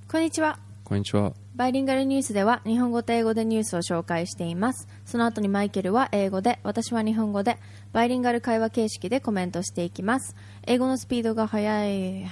こんにちは。 こんにちは。 バイリンガルニュースでは日本語と英語でニュースを紹介しています。その後にマイケルは英語で、私は日本語で、バイリンガル会話形式でコメントしていきます。英語のスピードが速い。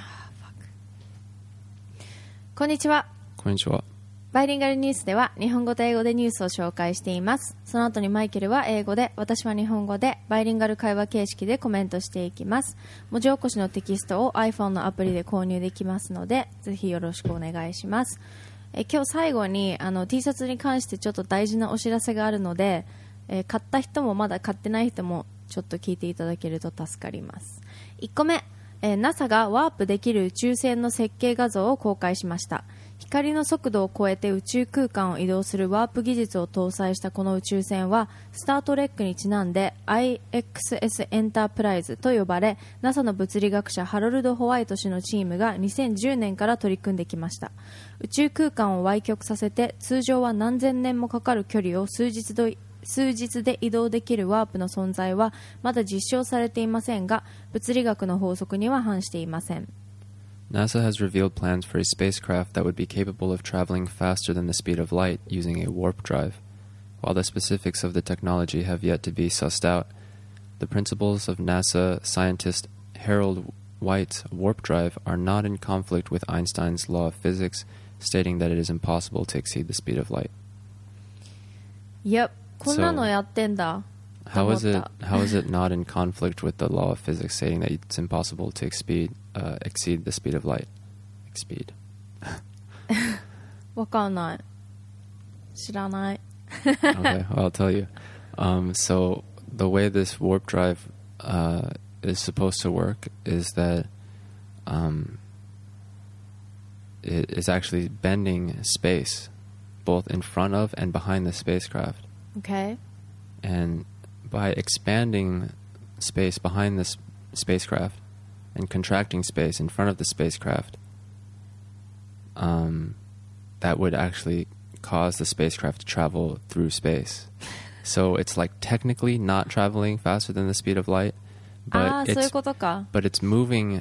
こんにちは。 こんにちは。 バイリンガルニュースでは日本語と英語でニュースを紹介しています。その後にマイケルは英語で、私は日本語で、バイリンガル会話形式でコメントしていきます。文字起こしのテキストを iPhone のアプリで購入できますので、ぜひよろしくお願いします。今日最後にT シャツに関してちょっと大事なお知らせがあるので、買った人もまだ買ってない人もちょっと聞いていただけると助かります。1個目、NASA がワープできる宇宙船の設計画像を公開しました。光の速度を超えて宇宙空間を移動するワープ技術を搭載したこの宇宙船はスタートレックにちなんで IXS エンタープライズと呼ばれ、 NASA の物理学者ハロルド・ホワイト氏のチームが2010年から取り組んできました。宇宙空間を歪曲させて通常は何千年もかかる距離を数日で移動できるワープの存在はまだ実証されていませんが、物理学の法則には反していません。 NASA has revealed plans for a spacecraft that would be capable of traveling faster than the speed of light using a warp drive. While the specifics of the technology have yet to be sussed out, the principles of NASA scientist Harold White's warp drive are not in conflict with Einstein's law of physics, stating that it is impossible to exceed the speed of light. Yep, こんなのやってんだ。 How is it not in conflict with the law of physics, stating that it's impossible to exceed the speed of light? Exceed. わかんない。知らない。 Okay, well, I'll tell you. So the way this warp drive is supposed to work is that it is actually bending space, both in front of and behind the spacecraft. Okay. And by expanding space behind this spacecraft and contracting space in front of the spacecraft, that would actually cause the spacecraft to travel through space. So it's like technically not traveling faster than the speed of light, but it's moving.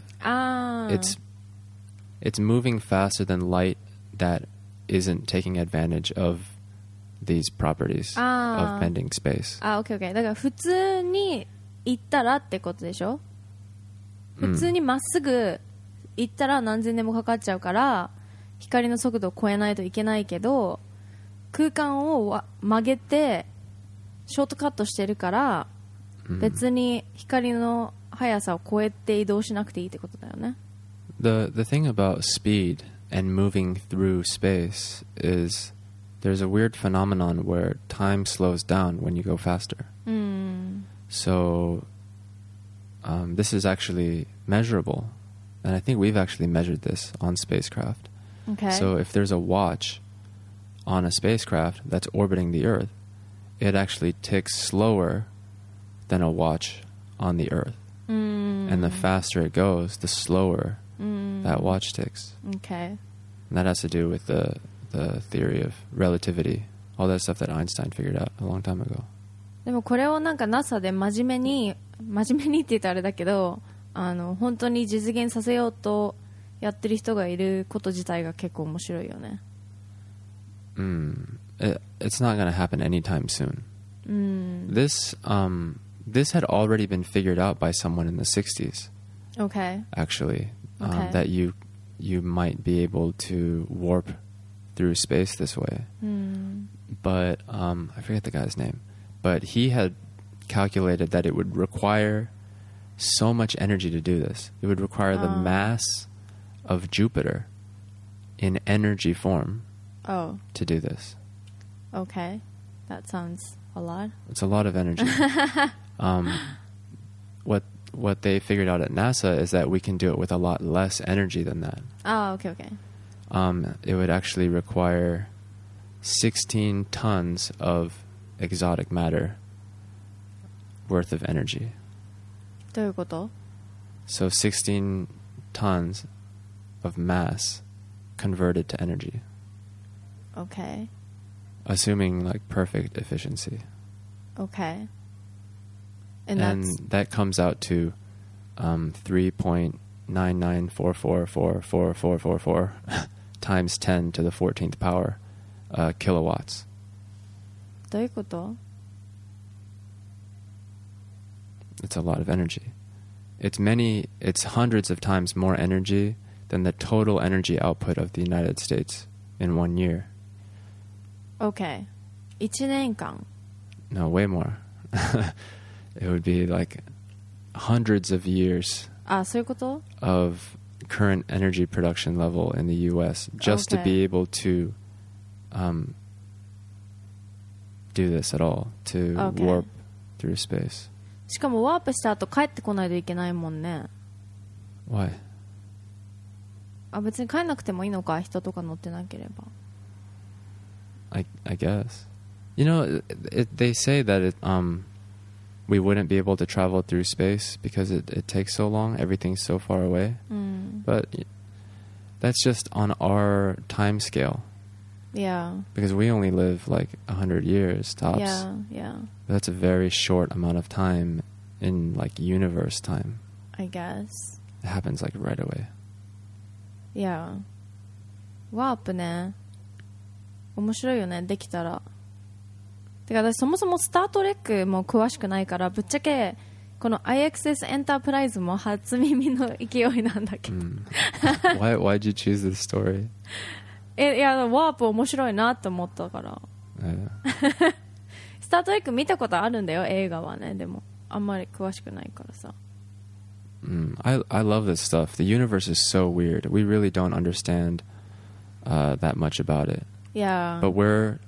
It's moving faster than light that isn't taking advantage of these properties of bending space. Okay. だから普通に行ったらってことでしょ？普通にまっすぐ行ったら何千年もかかっちゃうから光の速度を超えないといけないけど、空間を曲げてショートカットしてるから、別に光の速さを超えて移動しなくていいってことだよね。 The thing about speed and moving through space is there's a weird phenomenon where time slows down when you go faster. So this is actually measurable, and I think we've actually measured this on spacecraft. Okay. So if there's a watch on a spacecraft that's orbiting the Earth, it actually ticks slower than a watch on the Earth. And the faster it goes, the slower that watch ticks. Okay. And that has to do with the theory of relativity, all that stuff that Einstein figured out a long time ago. でもこれをなんか NASA で真面目にって言ったらあれだけど、本当に実現させようとやってる人がいること自体が結構面白いよね。 It's not going to happen anytime soon. This had already been figured out by someone in the 60s. Okay. Actually, that you might be able to warp through space this way. But I forget the guy's name. But he had calculated that it would require so much energy to do this. It would require the mass of Jupiter in energy form to do this. Okay. That sounds a lot. It's a lot of energy. What they figured out at NASA is that we can do it with a lot less energy than that. Okay. It would actually require 16 tons of exotic matter worth of energy. どういうこと？ So 16 tons of mass converted to energy. Okay. Assuming like perfect efficiency. Okay. And that comes out to 3.994444444 times 10 to the 14th power kilowatts. どういうこと？ It's a lot of energy. It's hundreds of times more energy than the total energy output of the United States in 1 year. Okay. 1年間 No, way more. It would be like hundreds of years あ、そういうこと？ of current energy production level in the U.S. just to be able to do this at all, to warp through space. しかもワープした後帰ってこないといけないもんね。 Why? あ、別に帰んなくてもいいのか、人とか乗ってなければ。 I guess. You know, they say that we wouldn't be able to travel through space because it takes so long. Everything's so far away. But that's just on our time scale. Yeah. Because we only live like 100 years tops. Yeah. That's a very short amount of time in like universe time. I guess. It happens like right away. Yeah. ワープね。面白いよね、できたら。てか私そもそもスタートレックも詳しくないから、ぶっちゃけこの IXS エンタープライズも初耳の勢いなんだけど。 Why'd you choose this story? いや、ワープ面白いなって思ったから。スタートレック見たことあるんだよ、映画はね。でもあんまり詳しくないからさ。 I love this stuff. The universe is so weird. We really don't understand that much about it. Yeah. But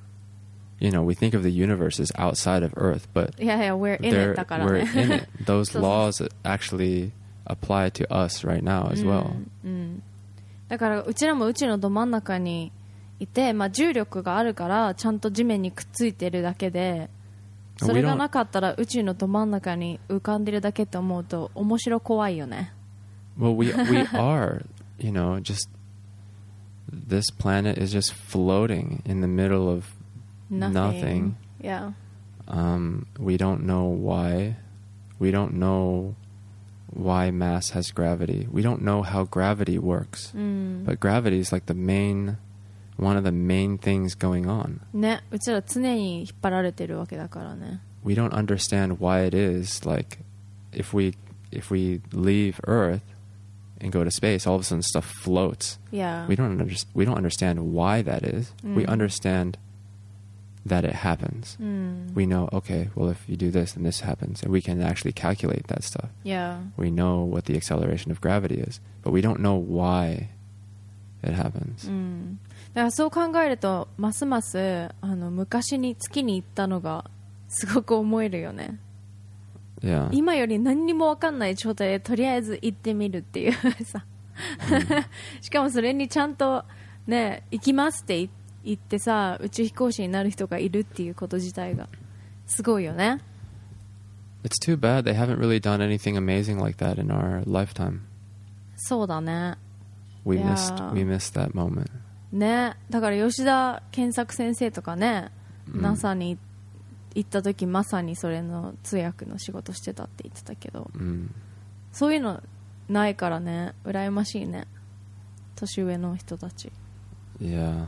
we think of the universe as outside of Earth, but we're in it だからね。 we're in it. Those laws actually apply to us right now as well. だからうちらも宇宙のど真ん中にいて、まあ、重力があるからちゃんと地面にくっついてるだけで、それがなかったら宇宙のど真ん中に浮かんでるだけって思うと面白怖いよね。 Well, we are, just this planet is just floating in the middle of nothing. Yeah. We don't know why. We don't know why mass has gravity. We don't know how gravity works. But gravity is like one of the main things going on. ね、うちら常に引っ張られてるわけだからね。 We don't understand why it is like if we leave Earth and go to space, all of a sudden stuff floats. Yeah. We don't understand why that is. We understand that it happens. We know, okay, well, if you do this, then this happens. And we can actually calculate that stuff. Yeah. We know what the acceleration of gravity is. But we don't know why it happens. だからそう考えると、ますます昔に月に行ったのがすごく思えるよね。 Yeah. 今より何にも分かんない状態でとりあえず行ってみるっていうさ。しかもそれにちゃんとね、行きますって言ってさ、宇宙飛行士になる人がいるっていうこと自体がすごいよね。 It's too bad they haven't really done anything amazing like that in our lifetime. そうだね。 We missed that moment. ね、だから吉田健作先生とかね、NASA に行った時まさにそれの通訳の仕事してたって言ってたけど、そういうのないからね、羨ましいね、年上の人たち。 Yeah.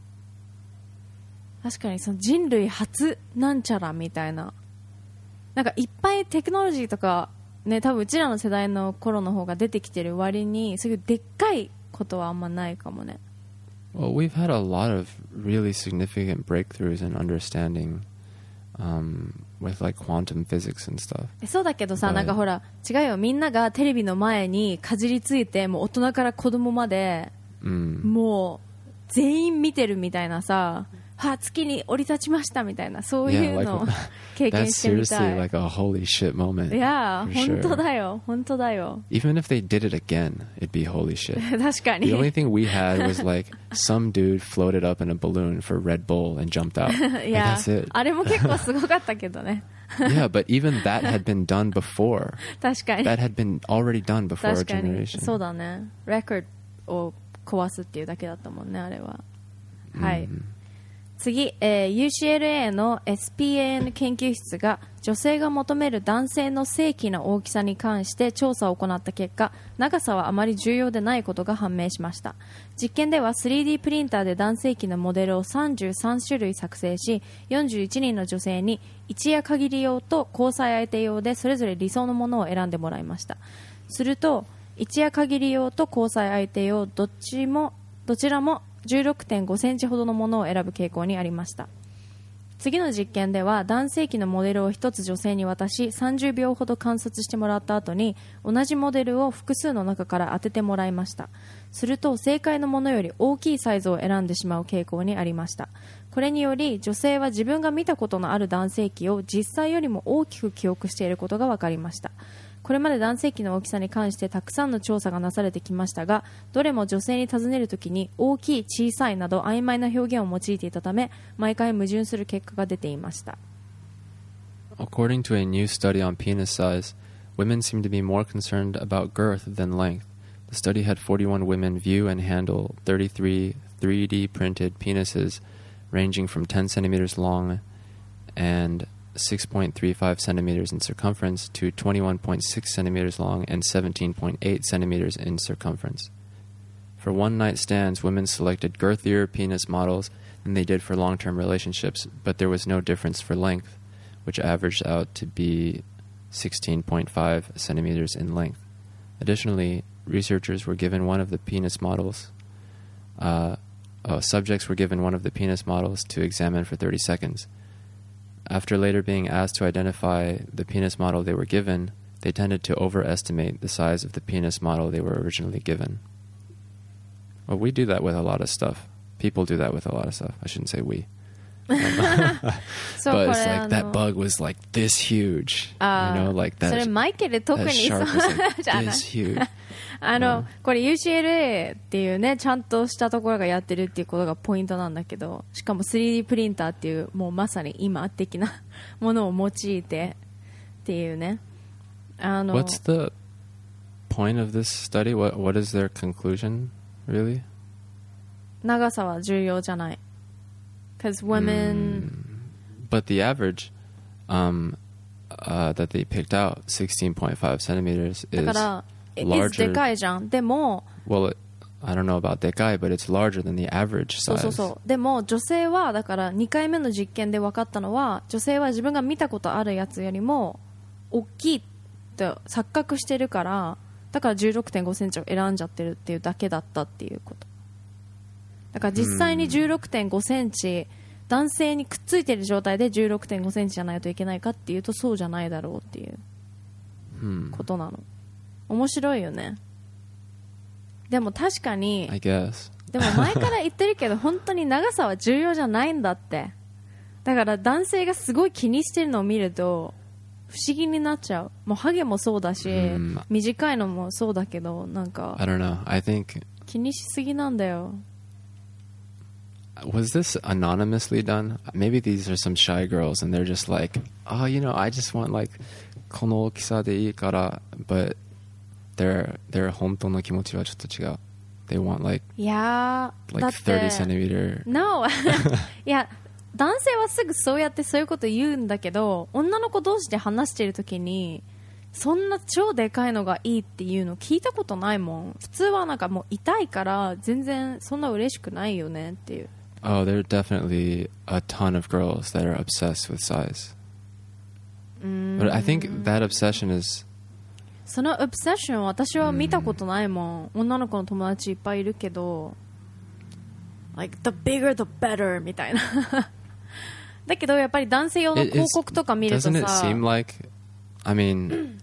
確かにその人類初なんちゃらみたいな、なんかいっぱいテクノロジーとかね、多分うちらの世代の頃の方が出てきてる割に、そういうでっかいことはあんまないかもね。 Well, we've had a lot of really significant breakthroughs in understanding with like quantum physics and stuff. そうだけどさ、なんかほら違うよ、みんながテレビの前にかじりついて、もう大人から子供まで、もう全員見てるみたいなさ、月に降り立ちましたみたいな、そういうのを経験してみたい。 That's seriously like a holy shit moment. いや、 sure. 本当だよ、本当だよ。 Even if they did it again, it'd be holy shit. 確かに。 The only thing we had was like some dude floated up in a balloon for Red Bull and jumped out. いや、 that's it. あれも結構すごかったけどね。 Yeah, but even that had been done before. 確かに。 That had been already done before our 確かに generation. そうだね。レコードを壊すっていうだけだったもんね、あれは。はい。 次、UCLA の SPAN 研究室が女性が求める男性の正規の大きさに関して調査を行った結果、長さはあまり重要でないことが判明しました。実験では 3D プリンターで男性器のモデルを33種類作成し、41人の女性に一夜限り用と交際相手用でそれぞれ理想のものを選んでもらいました。すると一夜限り用と交際相手用どちらも16.5 センチほどのものを選ぶ傾向にありました。次の実験では男性器のモデルを1つ女性に渡し30秒ほど観察してもらった後に同じモデルを複数の中から当ててもらいました。すると正解のものより大きいサイズを選んでしまう傾向にありました。これにより女性は自分が見たことのある男性器を実際よりも大きく記憶していることが分かりました。これまで男性器の大きさに関してたくさんの調査がなされてきましたが、どれも女性に尋ねるときに大きい、小さいなど曖昧な表現を用いていたため、毎回矛盾する結果が出ていました。 According to a new study on penis size, women seem to be more concerned about girth than length. The study had 41 women view and handle 33 3D printed penises ranging from 10 centimeters long and 6.35 centimeters in circumference to 21.6 centimeters long and 17.8 centimeters in circumference. For one-night stands, women selected girthier penis models than they did for long-term relationships, but there was no difference for length, which averaged out to be 16.5 centimeters in length. Additionally, researchers were given one of the penis models. Subjects were given one of the penis models to examine for 30 seconds. After later being asked to identify the penis model they were given, they tended to overestimate the size of the penis model they were originally given. Well, we do that with a lot of stuff. People do that with a lot of stuff. I shouldn't say we. But it's like that bug was like this huge. Like that. それマイケル特にそう that shark was like this huge. これ UCLA っていうね、ちゃんとしたところがやってるっていうことがポイントなんだけど、しかも 3D プリンターっていうもうまさに今的なものを用いてっていうね。 What's the point of this study? What is their conclusion, really? 長さは重要じゃない。Because women... But the average that they picked out, 16.5 centimeters, is だから、 larger. でかいじゃん。でも、 Well, I don't know about でかい, but it's larger than the average size. そう。でも女性はだから2回目の実験で分かったのは、女性は自分が見たことあるやつよりも大きいって錯覚してるから、だから 16.5 センチを選んじゃってるっていうだけだったっていうこと。だから実際に 16.5 センチ、男性にくっついてる状態で 16.5 センチじゃないといけないかっていうとそうじゃないだろうっていうことなの。面白いよね。でも確かに、 I guess. でも前から言ってるけど本当に長さは重要じゃないんだって。だから男性がすごい気にしてるのを見ると不思議になっちゃう。もうハゲもそうだし、短いのもそうだけど、なんか I don't know. I think 気にしすぎなんだよ。 Was this anonymously done? Maybe these are some shy girls and they're just like, oh, I just want like この大きさでいいから but their 本当の気持ちはちょっと違う。They want like いやー、だって 30 centimeter. No いや、男性はすぐそうやってそういうこと言うんだけど、女の子同士で話してるときにそんな超でかいのがいいっていうの聞いたことないもん。普通はなんかもう痛いから全然そんな嬉しくないよねっていう。 Oh, there are definitely a ton of girls that are obsessed with size. But I think that obsession is... そのオブセッション私は見たことないもん。女の子の友達いっぱいいるけど like the bigger the better みたいなだけどやっぱり男性用の広告とか見るとさ Doesn't it seem like... I mean...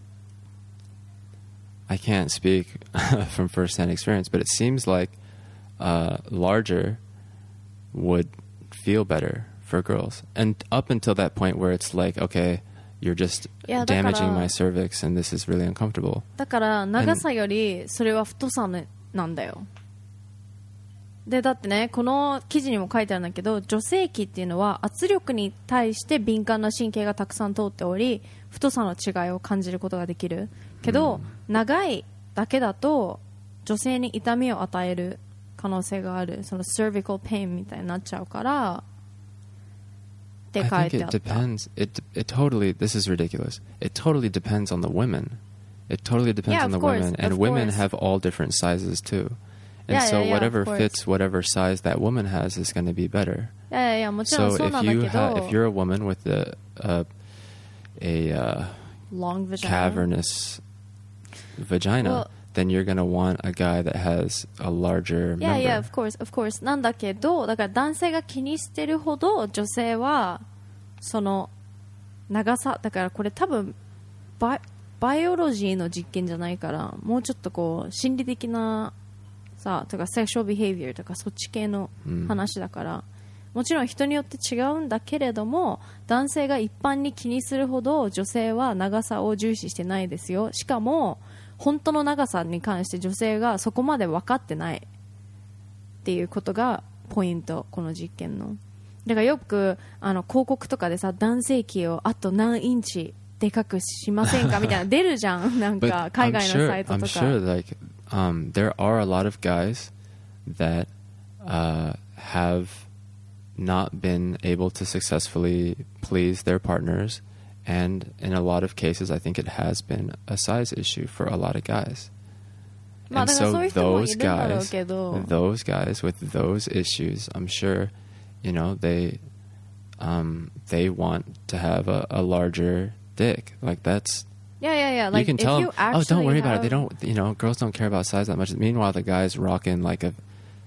I can't speak from first-hand experience, but it seems like larger would feel better for girls. And up until that point where it's like, okay, you're just damaging my cervix and this is really uncomfortable. だから長さよりそれは太さなんだよ。でだってね、この記事にも書いてあるんだけど、女性器っていうのは圧力に対して敏感な神経がたくさん通っており、太さの違いを感じることができるけど、長いだけだと女性に痛みを与える可能性がある。その cervical pain みたいになっちゃうから、 て書いてあった。 I think it depends. It totally, this is ridiculous. It totally depends on the women. It totally depends on the women. And women have all different sizes too. And so whatever fits whatever size that woman has is going to be better. いやいや、もちろんそうなんだけど。 So if you're a woman with a long vagina. cavernous vagina, then you're going to want a guy that has a larger member. Yeah, of course. なんだけど、だから男性が気にしてるほど女性はその長さ、だからこれ多分バイオロジーの実験じゃないから、もうちょっとこう心理的なさ、とかセクシュアルビヘイビアとかそっち系の話だから、もちろん人によって違うんだけれども、男性が一般に気にするほど女性は長さを重視してないですよ。しかも本当の長さに関して女性がそこまで分かってないっていうことがポイント、この実験の。だからよく広告とかでさ、男性器をあと何インチでかくしませんかみたいな出るじゃん。なんか海外のサイトとか。 I'm sure like there are a lot of guys that have not been able to successfully please their partners, and in a lot of cases I think it has been a size issue for a lot of guys. And so those guys with those issues, I'm sure, you know, they want to have a larger dick. Like that's Yeah. Like, you can tell them, oh, don't worry about it. They don't, you know, girls don't care about size that much. Meanwhile, the guy's rocking like a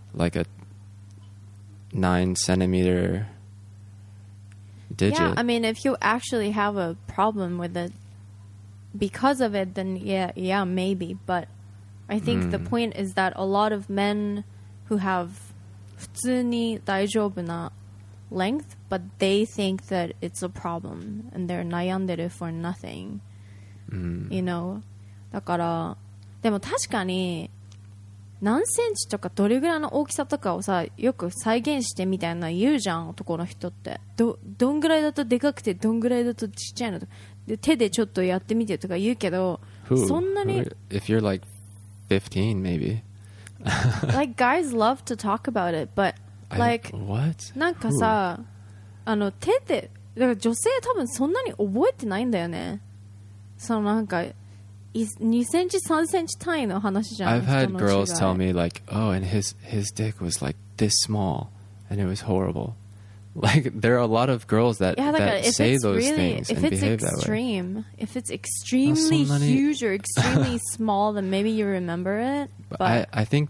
9-centimeter digit. Yeah, I mean, if you actually have a problem with it because of it, then yeah, maybe. But I think the point is that a lot of men who have 普通に大丈夫な length, but they think that it's a problem and they're 悩んでる for nothing. You know? だからでも確かに何センチとかどれぐらいの大きさとかをさ、よく再現してみたいな言うじゃん、男の人って。どんぐらいだとでかくてどんぐらいだとちっちゃいのとかで、手でちょっとやってみてとか言うけど、そんなに If you're like 15 maybe like guys love to talk about it, but like what? なんかさ、手でだから女性多分そんなに覚えてないんだよね。そのなんか2センチ3センチ単位の話じゃん。 I've had girls tell me like, oh, and his dick was like this small and it was horrible. Like there are a lot of girls that say those things and behave that way. If it's extremely huge or extremely small, then maybe you remember it. But I think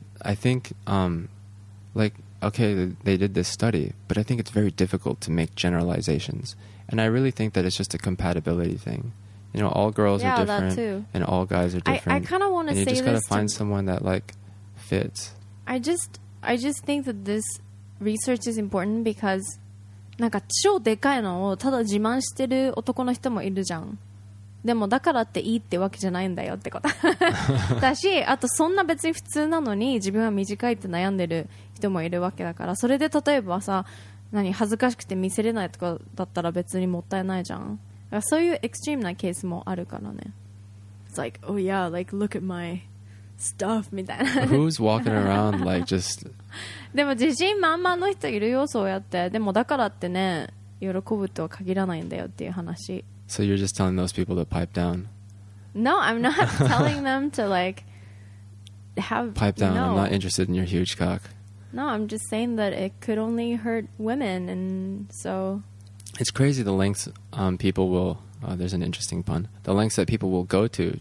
like okay, they did this study, but I think it's very difficult to make generalizations. And I really think that it's just a compatibility thing. You know, all girls are different, and all guys are different. I kind of want to say this. And you just gotta find someone that like fits. I just think that this research is important because なんか超でかいのをただ自慢してる男の人もいるじゃん。でもだからっていいってわけじゃないんだよってことだし、あとそんな別に普通なのに自分は短いって悩んでる人もいるわけだから、それで例えばさ、恥ずかしくて見せれないとかだったら別にもったいないじゃん。そういうエクストリームなケースもあるからね。It's like, oh yeah, like look at my stuff みたいな。 Who's walking around like just でも自信満々の人いるよ、そうやって。でもだからってね、喜ぶとは限らないんだよっていう話。 So you're just telling those people to pipe down? No, I'm not telling them to like have pipe down. No. I'm not interested in your huge cock. No, I'm just saying that it could only hurt women, and so it's crazy the lengths people will. There's an interesting pun. The lengths that people will go to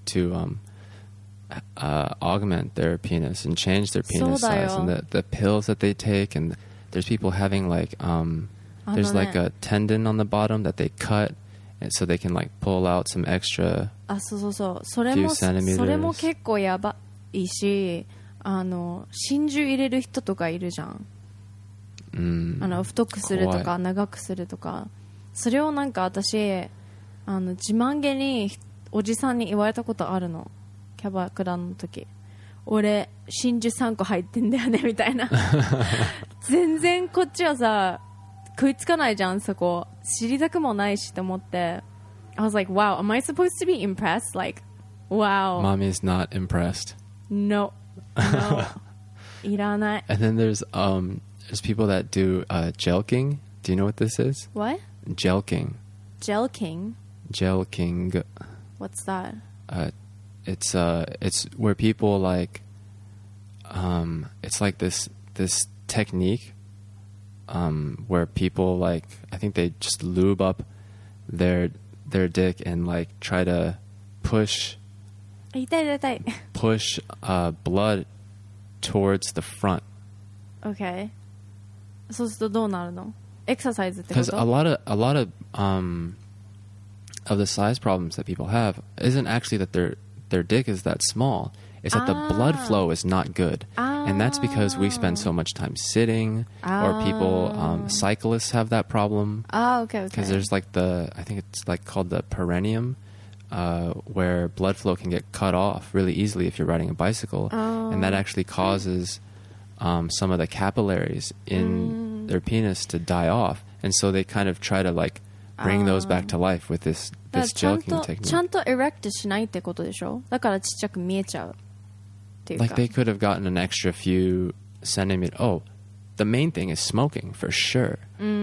augment their penis and change their penis size, and the pills that they take, and there's people having like there's like a tendon on the bottom that they cut. And so they can like pull out some extra そうそ few centimeters. それも結構やばいし、真珠入れる人とかいるじゃん。太くするとか長くするとか、それをなんか私自慢げにおじさんに言われたことあるの。キャバクラの時、俺真珠3個入ってんだよねみたいな全然こっちはさ食いつかないじゃん、そこ知りたくもないしと思って。 I was like, wow, am I supposed to be impressed? Like, wow, Mommy's not impressed. No いらない。 And then there's people that do jelking. Do you know what this is? What? Jelking. Jelking? Jelking. What's that? It's where people like, it's like this technique, where people like, I think they just lube up their dick and like try to push blood towards the front. Okay. そうするとどうなるの？エクササイズってこ Because と？ a lot of the size problems that people have isn't actually that their dick is that small. It's that the blood flow is not good. And that's because we spend so much time sitting, or people, cyclists have that problem. Okay. Because there's like I think it's like called the perineum, where blood flow can get cut off really easily if you're riding a bicycle. And that actually causes some of the capillaries in their penis to die off. And so they kind of try to like bring those back to life with this jelking technique. ちゃんとエレクトしないってことでしょ？だからちっちゃく見えちゃうっていうか。 Like they could have gotten an extra few centimeters. Oh, the main thing is smoking for sure.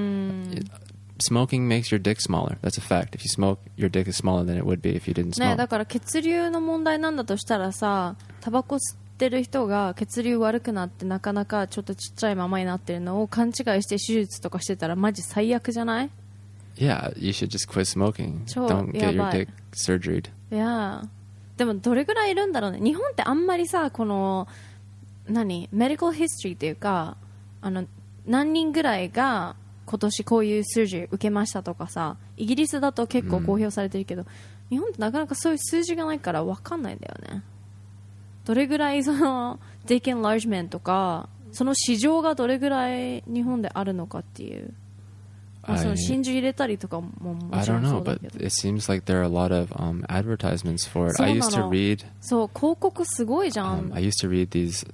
Smoking makes your dick smaller. That's a fact. If you smoke, your dick is smaller than it would be if you didn't smoke. ね、だから血流の問題なんだとしたらさ、タバコ吸ってる人が血流悪くなってなかなかちょっとちっちゃいままになってるのを勘違いして手術とかしてたらマジ最悪じゃない？ Yeah, you should just quit smoking. Don't get your dick surgeryed. Yeah. でもどれぐらいいるんだろうね。日本ってあんまりさ、このメディカルヒストリーっていうか、何人ぐらいが今年こういう数字受けましたとかさ、イギリスだと結構公表されてるけど、日本ってなかなかそういう数字がないから分かんないんだよね。どれぐらいそのdick enlargementとか、その市場がどれぐらい日本であるのかっていう。その真珠入れたりとかももちろんそうだけど。 I don't know, but it seems like there are a lot of advertisements for it. I used to read. そう、広告すごいじゃん。 I used to read these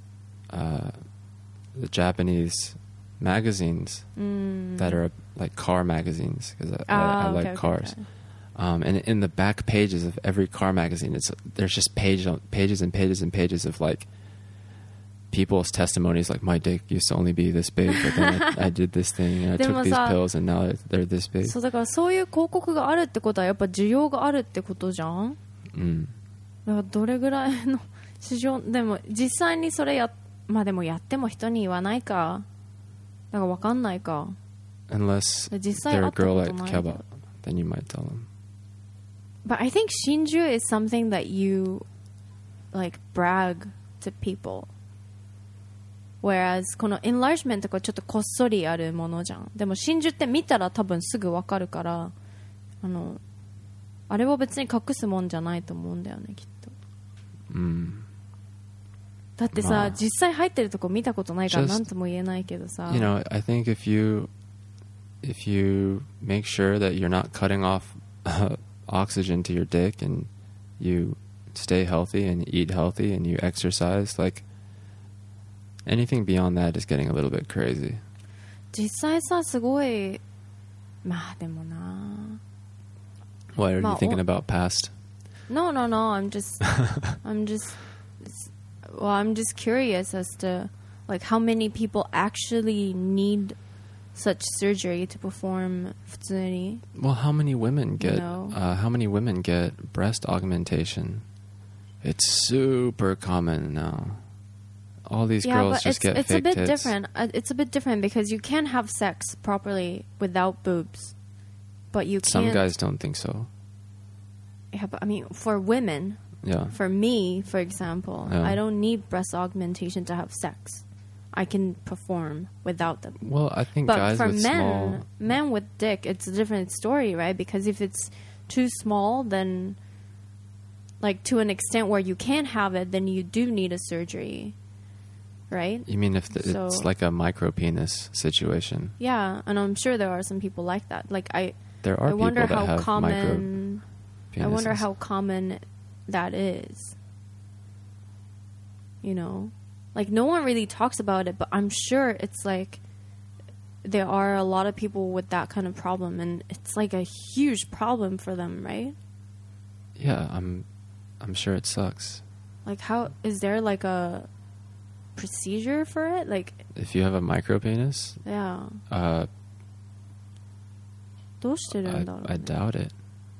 the Japanese magazines that are like car magazines because I like cars. Okay. And in the back pages of every car magazine, there's just pages and pages and pages of like people's testimonies, like my dick used to only be this big, but then I did this thing and I took these pills and now they're this big. そうだからそういう広告があるってことはやっぱ需要があるってことじゃん。だからどれぐらいの市場でも実際にそれまあでもやっても人に言わないか。だからわかんないか。 Unless 実際 they're あ a った girl こ like とない。 Keba, then you might tell them. But I think Shinju is something that you like brag to people.Whereas この enlargement とかちょっとこっそりあるものじゃん。でも真珠って見たら多分すぐわかるからあれは別に隠すもんじゃないと思うんだよねきっと。だってさ、まあ、実際入ってるとこ見たことないから何とも言えないけどさ。 You know, I think if you make sure that you're not cutting off oxygen to your dick and you stay healthy and eat healthy and you exercise, like,Anything beyond that is getting a little bit crazy. 実際さすごいまあでもな。 What are you thinking about past? No. I'm just curious as to like how many people actually need such surgery to perform 普通に. Well, how many women get breast augmentation? It's super common now.All these girls just get fake tits. It's a bit different because you can have sex properly without boobs, but you can't. Some guys don't think so. Yeah, but I mean, for women, for me, for example, I don't need breast augmentation to have sex. I can perform without them. Well, I think but guys for with men with dick, it's a different story, right? Because if it's too small, then like to an extent where you can't have it, then you do need a surgery.Right? You mean if it's like a micro penis situation? Yeah, and I'm sure there are some people like that. Like there are wonder people that how have common. I wonder how common that is. You know, like no one really talks about it, but I'm sure it's like there are a lot of people with that kind of problem, and it's like a huge problem for them, right? Yeah, I'm sure it sucks. Like, how is there like a procedure for it? Like, if you have a micro penis, どうしてるんだろう、ね。 I doubt it.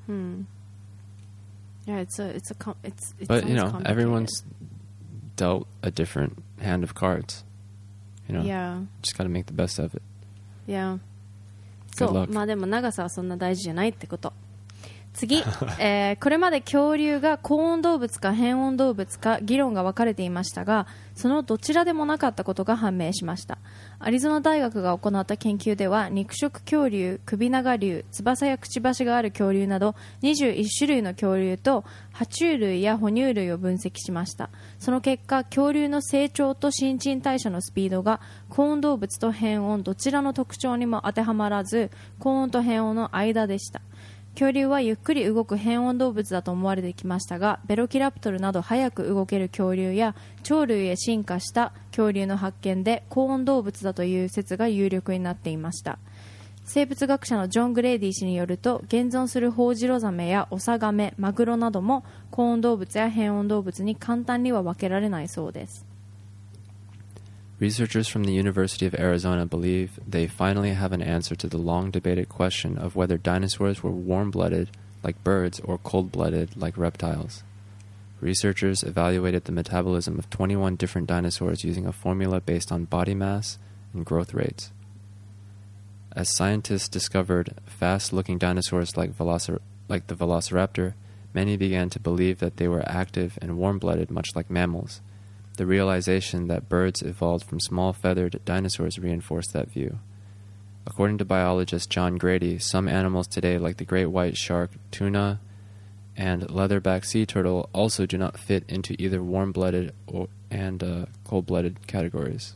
Yeah, it's But you know, everyone's dealt a different hand of cards. You know, yeah. Just got to make the best of it. Yeah. Good そう、 luck. まあでも長さはそんな大事じゃないってこと。次、これまで恐竜が高温動物か変温動物か議論が分かれていましたが、そのどちらでもなかったことが判明しました。アリゾナ大学が行った研究では、肉食恐竜、首長竜、翼やくちばしがある恐竜など21種類の恐竜と爬虫類や哺乳類を分析しました。その結果、恐竜の成長と新陳代謝のスピードが高温動物と変温どちらの特徴にも当てはまらず、高温と変温の間でした。恐竜はゆっくり動く変温動物だと思われてきましたが、ベロキラプトルなど速く動ける恐竜や鳥類へ進化した恐竜の発見で高温動物だという説が有力になっていました。生物学者のジョン・グレイディ氏によると、現存するホウジロザメやオサガメ、マグロなども高温動物や変温動物に簡単には分けられないそうです。 Researchers from the University of Arizona believe they finally have an answer to the long-debated question of whether dinosaurs were warm-blooded like birds or cold-blooded like reptiles. Researchers evaluated the metabolism of 21 different dinosaurs using a formula based on body mass and growth rates. As scientists discovered fast-looking dinosaurs like the velociraptor, many began to believe that they were active and warm-blooded much like mammals.The realization that birds evolved from small feathered dinosaurs reinforced that view. According to biologist John Grady, some animals today, like the great white shark, tuna, and leatherback sea turtle, also do not fit into either warm-blooded and cold-blooded categories.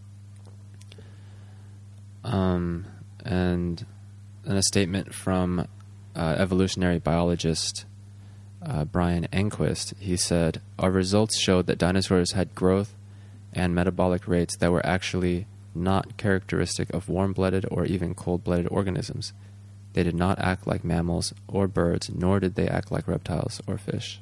And in a statement from evolutionary biologist...Brian Enquist, he said, "Our results showed that dinosaurs had growth and metabolic rates that were actually not characteristic of warm-blooded or even cold-blooded organisms. They did not act like mammals or birds, nor did they act like reptiles or fish."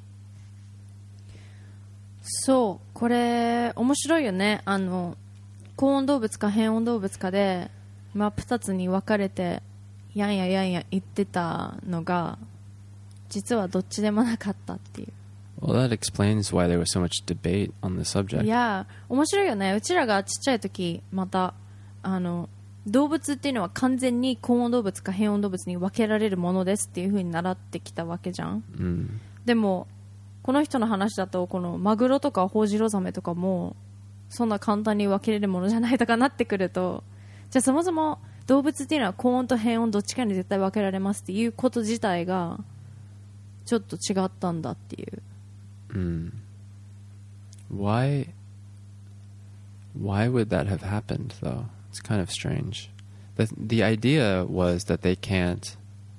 そう、これ面白いよね。高温動物か変温動物かで真っ二つに分かれてやんや言ってたのが、実はどっちでもなかったっていう。 Well, that explains why there was so much debate on the subject. いや、面白いよね。うちらがちっちゃい時、また動物っていうのは完全に高温動物か変温動物に分けられるものですっていう風に習ってきたわけじゃん。でもこの人の話だと、このマグロとかホウジロザメとかもそんな簡単に分けれるものじゃないとかなってくると、じゃあそもそも動物っていうのは高温と変温どっちかに絶対分けられますっていうこと自体がちょっと違ったんだっていう。 Why would that have happened, though? It's kind of strange. The idea was that they can't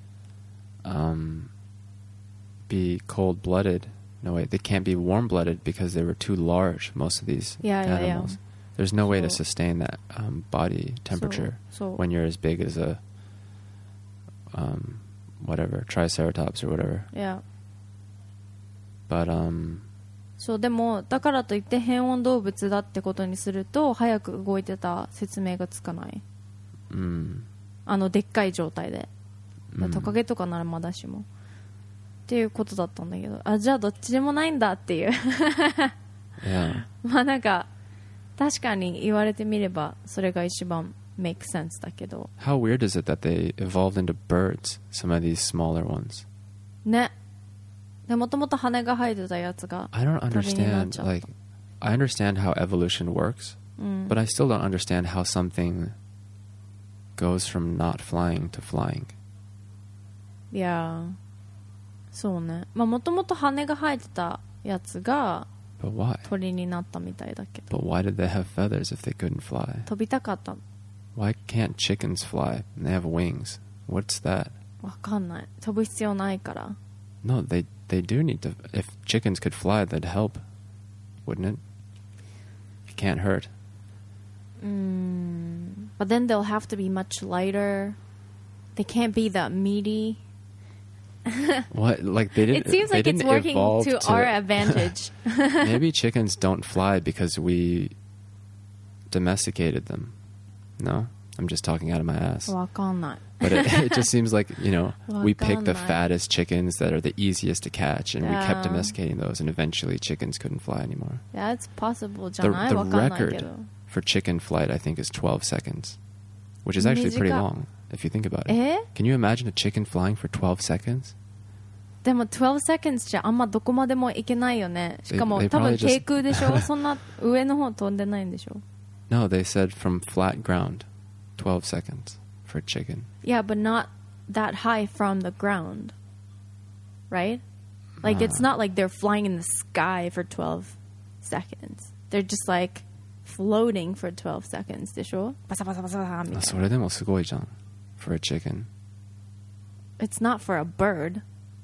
be cold-blooded. No, wait, they can't be warm-blooded because they were too large, most of these animals. There's no way to sustain that body temperature when you're as big as a whatever, Triceratops or whatever. Yeah. But, そう、でもだからといって変温動物だってことにすると早く動いてた説明がつかない。でっかい状態で。トカゲとかならまだしも。っていうことだったんだけど、じゃあどっちでもないんだっていう。 yeah. まあなんか確かに言われてみればそれが一番make sense だけど。 How weird is it that they evolved into birds, some of these smaller ones? ね。でもともと羽が生えてたやつが I don't understand, like, I understand how evolution works, but I still don't understand how something goes from not flying to flying. いや、そうね。まあもともと羽が生えてたやつが鳥になったみたいだけど。 But why did they have feathers if they couldn't fly? 飛びたかった。 Why can't chickens fly? They have wings. What's that? わかんない。飛ぶ必要ないから。 No, they do need to. If chickens could fly, that'd help, wouldn't it? It can't hurt. But then they'll have to be much lighter. They can't be that meaty. What? Like they didn't. It seems like it's working to our advantage. Maybe chickens don't fly because we domesticated them. No, I'm just talking out of my ass. わかんない。 But it just seems like, you know, we picked the わかんない。 fattest chickens that are the easiest to catch, and we kept Yeah. domesticating those, and eventually chickens couldn't fly anymore. Yeah, it's possible じゃ The, ない the わかんないけ record ど。 for chicken flight, I think, is 12 seconds, which is actually pretty 短い。 long if you think about it. え Can you imagine a chicken flying for 12 seconds? でも12 seconds じゃあんまどこまでも行けないよね。しかも They 多分 probably just- 低空でしょそんな上の方飛んでないんでしょ No, they said from flat ground, 12 seconds for a chicken. Yeah, but not that high from the ground. Right? Like it's not like they're flying in the sky for 12 seconds. They're just like floating for 12 seconds でしょバサバサバサバサみたいな。 それでもすごいじゃん for a chicken. It's not for a bird.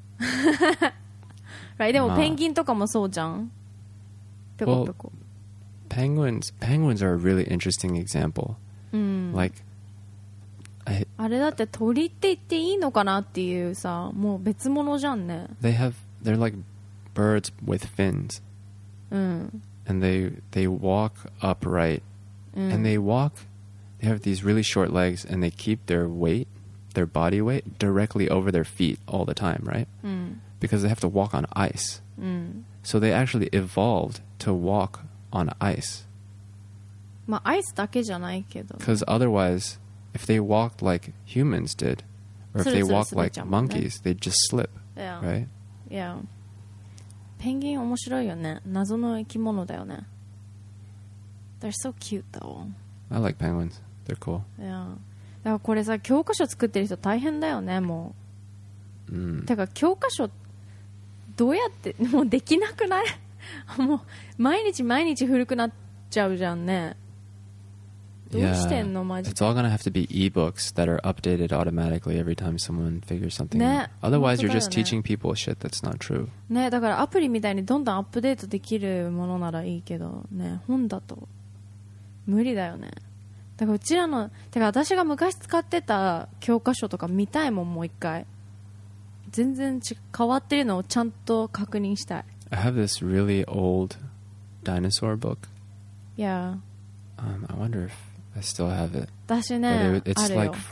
Right? でもまあペンギンとかもそうじゃん。ペコペコ。 Penguins are a really interesting example. Like, あれだって鳥って言っていいのかなっていうさ、もう別物じゃんね。 they're like birds with fins, うん。 and they walk upright, and they have these really short legs, and they keep their body weight directly over their feet all the time, right? Because they have to walk on ice. So they actually evolved to walk on ice. まあアイスだけじゃないけど。 Because otherwise, if they walked like humans did, or if they walked like それぞれ滑っちゃうもんね。 monkeys, they'd just slip, Yeah. right? Yeah. ペンギン面白いよね。謎の生き物だよね。They're so cute though. I like penguins. They're cool. Yeah. だからこれさ、教科書作ってる人大変だよね、もう。てか教科書どうやってもうできなくないもう毎日毎日古くなっちゃうじゃんね。どうしてんのマジ It's all gonna have to be ebooks that are updated automatically every time someone figures something ね。 out. Otherwise, you're 本当だよね。 just teaching people shit that's not true. ね。だからアプリみたいにどんどんアップデートできるものならいいけどね、本だと無理だよね。だからうちらのてか私が昔使ってた教科書とか見たいもん、もう一回。全然変わってるのをちゃんと確認したい。 I have this really old dinosaur book. Yeah. I wonder if I still have it. 私 But ね、あ it's るよ like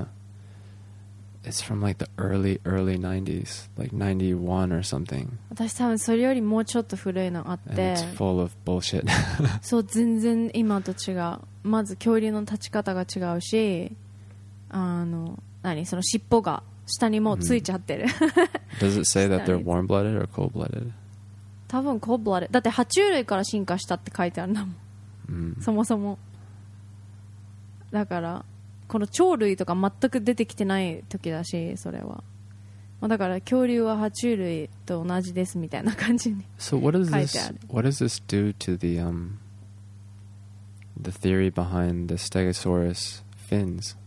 it's from like the early 90s, like 91 or something. 私多分それよりもうちょっと古いのあっ And て it's full of bullshit. そう全然今と違う。まず恐竜の立ち方が違うし、その尻尾が下にもうついちゃってる、 Does it say that they're Nice. warm-blooded or cold-blooded? 多分コブラでだって爬虫類から進化したって書いてあるんだもん、そもそもだからこの鳥類とか全く出てきてない時だし、それは、まあ、だから恐竜は爬虫類と同じですみたいな感じに So what does 書い this てある。 what does this do to the theory behind the Stegosaurus fins?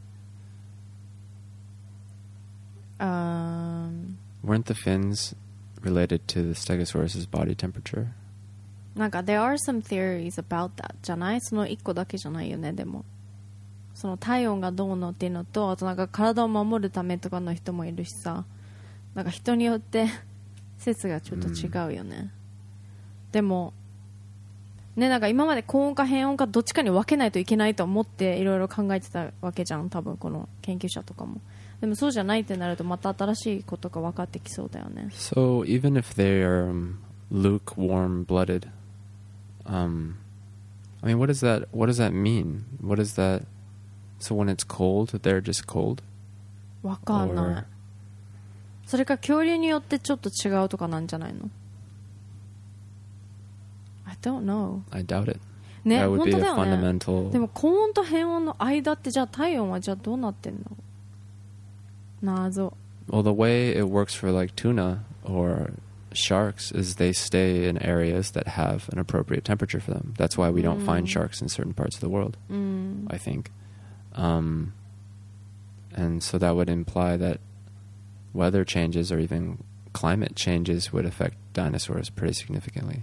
Weren't the fins related to the Stegosaurus's body temperature? なんか there are some theories about that じゃない？その一個だけじゃないよね。でもその体温がどうのっていうのと、あとなんか体を守るためとかの人もいるしさ、なんか人によって説がちょっと違うよね、でもね、なんか今まで高温か変温かどっちかに分けないといけないと思っていろいろ考えてたわけじゃん、多分この研究者とかも。でもそうじゃないってなるとまた新しいことが分かってきそうだよね。 So even if they are lukewarm-blooded, I mean, what does that mean? What is that? So when it's cold, they're just cold? 分かんない。 Or- それか恐竜によってちょっと違うとかなんじゃないの？ I don't know。 I doubt it. ね、 That would 本 be 当 a だよね。 fundamental. でも高温と変温の間ってじゃあ体温はじゃあどうなってんの？謎。 Well, the way it works for like tuna or sharks is they stay in areas that have an appropriate temperature for them. That's why we don't find sharks in certain parts of the world, I think. And so that would imply that weather changes or even climate changes would affect dinosaurs pretty significantly.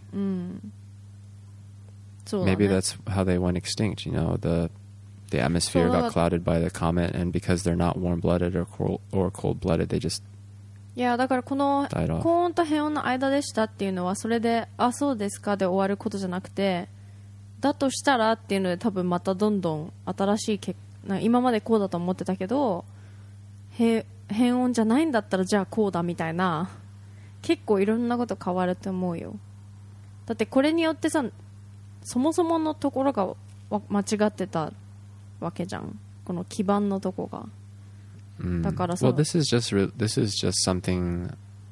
そうだね。 Maybe that's how they went extinct. You know, the atmosphere got clouded by the comet, and because they're not warm-blooded or cold-blooded, they just いやだからこの died off. 高温と変温の間でしたっていうのはそれであそうですかで終わることじゃなくて、だとしたらっていうので多分またどんどん新しい今までこうだと思ってたけど変音じゃないんだったらじゃあこうだみたいな、結構いろんなこと変わると思うよ。だってこれによってさ、そもそものところが間違ってたわけじゃん、この基盤のとこが。だからさ、 Well, this is just something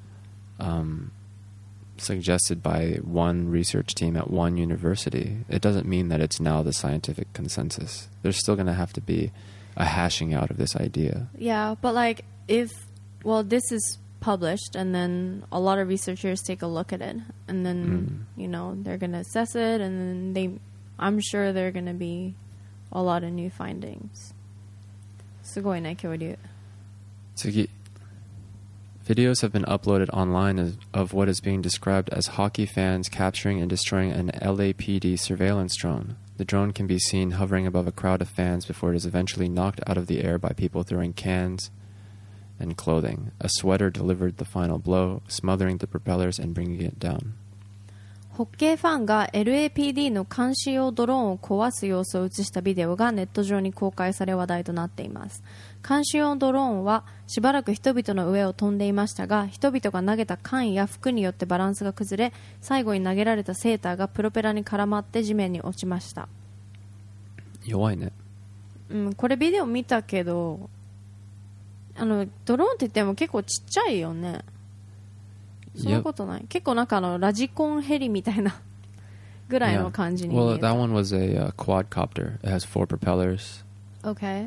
suggested by one research team at one university. It doesn't mean that it's now the scientific consensus. There's still going to have to be a hashing out of this idea. Yeah, but like if this is published and then a lot of researchers take a look at it and then you know they're going to assess it and then I'm sure there are going to be a lot of new findings. すごいね、恐竜。 次。Videos have been uploaded online of what is being described as hockey fans capturing and destroying an LAPD surveillance drone. The drone can be seen hovering above a crowd of fans before it is eventually knocked out of the air by people throwing cans and clothing. A sweater delivered the final blow, smothering the propellers and bringing it down. ホッケーファンが LAPD の監視用ドローンを壊す様子を映したビデオがネット上に公開され話題となっています。監視用ドローンはしばらく人々の上を飛んでいましたが、人々が投げた缶や服によってバランスが崩れ、最後に投げられたセーターがプロペラに絡まって地面に落ちました。 弱いね。 これビデオ見たけど、ドローンって言っても結構ちっちゃいよね。そんなことない。結構なんかラジコンヘリみたいなぐらいの感じに見えた。 Well, that one was a quadcopter. It has 4 propellers. Okay.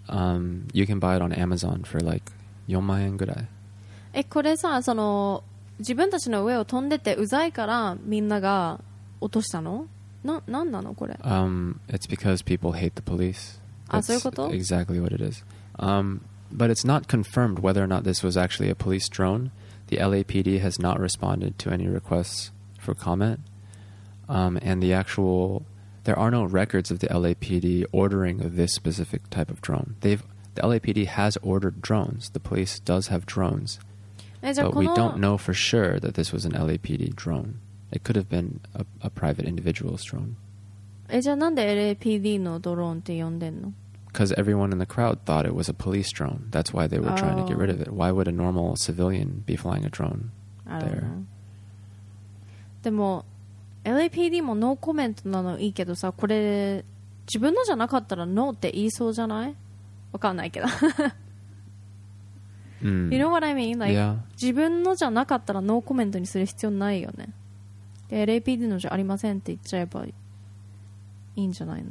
You can buy it on Amazon for like 4万円ぐらい。 これさ、自分たちの上を飛んでてうざいからみんなが落としたの？なんなのこれ？ It's because people hate the police. そういうこと？ Exactly what it is. But it's not confirmed whether or not this was actually a police drone. The LAPD has not responded to any requests for comment. And there are no records of the LAPD ordering this specific type of drone. The LAPD has ordered drones. The police does have drones. But we don't know for sure that this was an LAPD drone. It could have been a private individual's drone. じゃあなんで LAPD のドローンって呼んでんの ？Because everyone in the crowd thought it was a police drone. That's why they were trying to get rid of it. Why would a normal civilian be flying a drone there? でも LAPD もノーコメントなのいいけどさ、これ自分のじゃなかったらノーって言いそうじゃない？わかんないけど。You know what I mean? Like, Yeah. 自分のじゃなかったらノーコメントにする必要ないよね。で LAPD のじゃありませんって言っちゃえばいいんじゃないの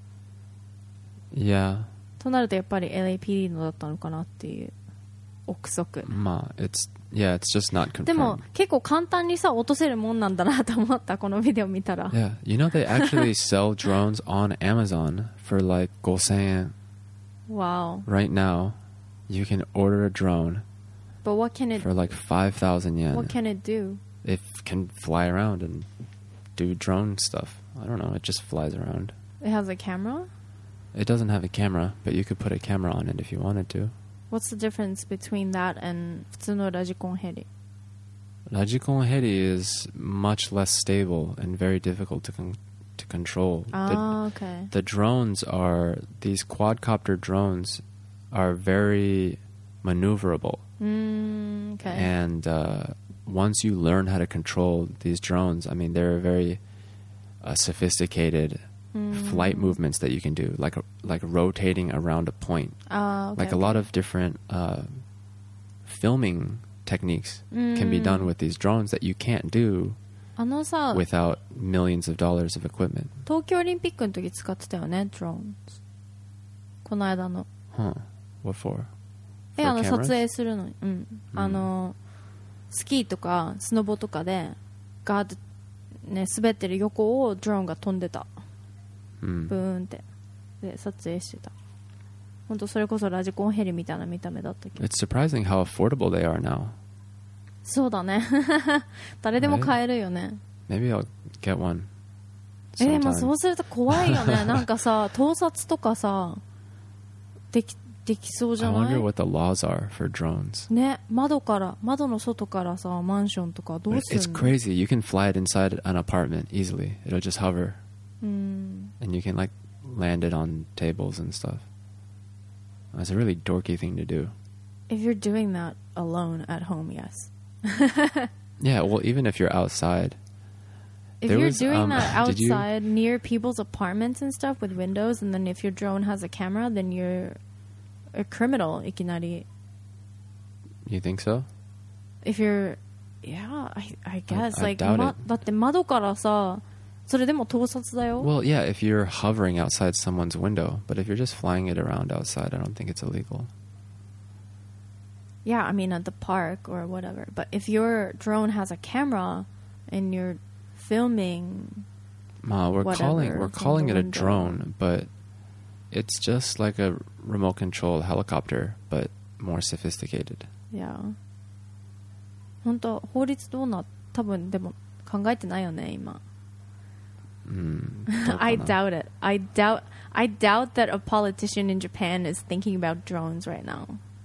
？Yeah. となるとやっぱり LAPD のだったのかなっていう憶測。 it's just not confirmed. でも結構簡単にさ落とせるもんなんだなと思った、このビデオ見たら。 Yeah, you know they actually sell drones on Amazon for like 5,000 yen. Wow. Right now, you can order a drone. But what can it for like 5,000 yen. What can it do? It can fly around and do drone stuff. I don't know. It just flies around. It has a camera? It doesn't have a camera, but you could put a camera on it if you wanted to. What's the difference between that and 普通のラジコンヘリ? Rajikon heri is much less stable and very difficult to control. Okay. The drones these quadcopter drones are very maneuverable. Okay. And once you learn how to control these drones, I mean, they're very sophisticated flight movements that you can do, like rotating around a point. Okay, like a lot of different filming techniques can be done with these drones that you can't do without millions of dollars of equipment. 東京オリンピックの時使ってたよね、ドローン。この間の。 Huh. What for? 撮影するのに。スキーとかスノボとかでガーッとね滑ってる横をドローンが飛んでた。ブーンってで撮影してた。本当それこそラジコンヘリみたいな見た目だったけど。 It's surprising how affordable they are now. そうだね。誰でも買えるよね。 Maybe I'll get one. でもそうすると怖いよね。なんかさ、盗撮とかさ、できそうじゃない？ I wonder what the laws are for drones. ね、窓の外からさ、マンションとかどうするの？ It's crazy. You can fly it inside an apartment easily. It'll just hover. And you can like land it on tables and stuff. It's a really dorky thing to do. If you're doing that alone at home, yes. Yeah, well, even if you're outside. If you're doing that outside near people's apartments and stuff with windows, and then if your drone has a camera, then you're a criminal, いきなり. You think so? If you're, yeah, I guess. I doubt it. だって窓からさ、それでも盗撮だよ。 Well, yeah, if you're hovering outside someone's window, but if you're just flying it around outside, I don't think it's illegal. Yeah, I mean at the park or whatever. But if your drone has a camera and you're filming, we're calling it a drone, but it's just like a remote control helicopter, but more sophisticated. Yeah. 本当法律どうな多分でも考えてないよね今。I doubt it. I doubt that a politician in Japan is thinking about drones right now.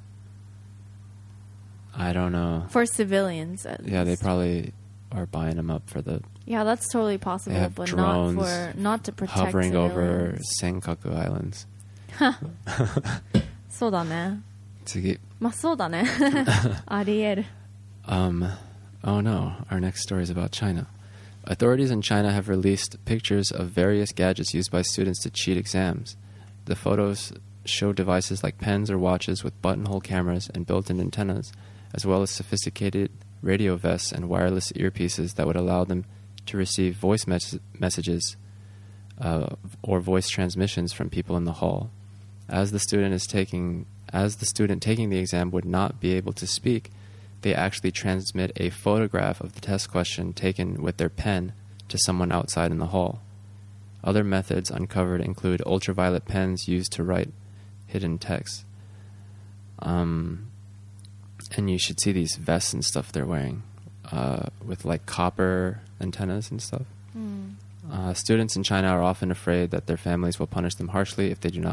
I don't know. For civilians, at yeah, least. They probably are buying them up for the. Yeah, that's totally possible, they have but drones not to protect hovering civilians. over Senkaku Islands. そうだね。 次。 まあそうだね。ありえる。 Oh no, our next story is about China. Authorities in China have released pictures of various gadgets used by students to cheat exams. The photos show devices like pens or watches with buttonhole cameras and built-in antennas, as well as sophisticated radio vests and wireless earpieces that would allow them to receive voice messages or voice transmissions from people in the hall. As the student taking the exam would not be able to speak, they actually transmit a photograph of the test question taken with their pen to someone outside in the hall. Other methods uncovered include ultraviolet pens used to write hidden text. And you should see these vests and stuff they're wearing with like copper antennas and stuff. Students in China are often afraid that their families will punish them harshly if they do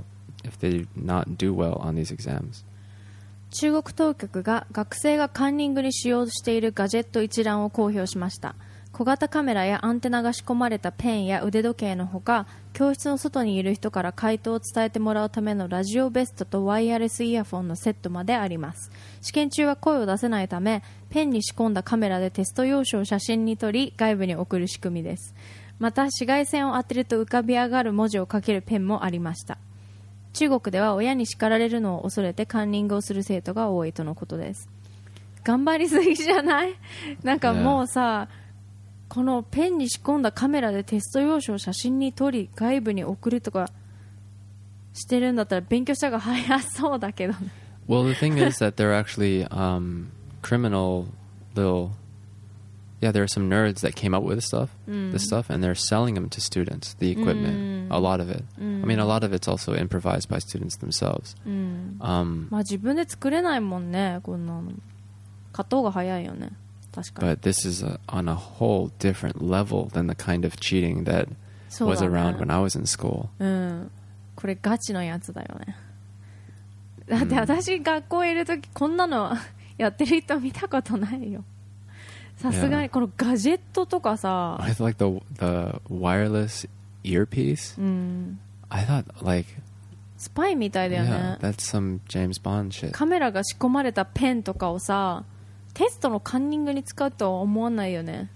not do well on these exams. 中国当局が学生がカンニングに使用しているガジェット一覧を公表しました。小型カメラやアンテナが仕込まれたペンや腕時計のほか、教室の外にいる人から回答を伝えてもらうためのラジオベストとワイヤレスイヤフォンのセットまであります。試験中は声を出せないため、ペンに仕込んだカメラでテスト用紙を写真に撮り、外部に送る仕組みです。また、紫外線を当てると浮かび上がる文字を書けるペンもありました。中国では親に叱られるのを恐れてカンニングをする生徒が多いとのことです。頑張りすぎじゃない？なんかもうさ、このペンに仕込んだカメラでテスト用紙を写真に撮り外部に送るとかしてるんだったら勉強した方が早そうだけどね。 Well, the thing is that they're actually criminal little. Yeah, there are some nerds that came up with this stuff, and they're selling them to students, the equipment, a lot of it. I mean, a lot of it's also improvised by students themselves. まあ自分で作れないもんね、こんなの。買った方が早いよね。確かに。 But this is on a whole different level than the kind of cheating that was around when I was in school. これガチのやつだよね。だって私学校いるときこんなのやってる人見たことないよ。さすがにこのガジェットとかさ。 I thought like the wireless earpiece. I thought like スパイみたいだよね。 Yeah, that's some James Bond shit. カメラが仕込まれたペンとかをさ、テストのカンニングに使うとは思わないよね。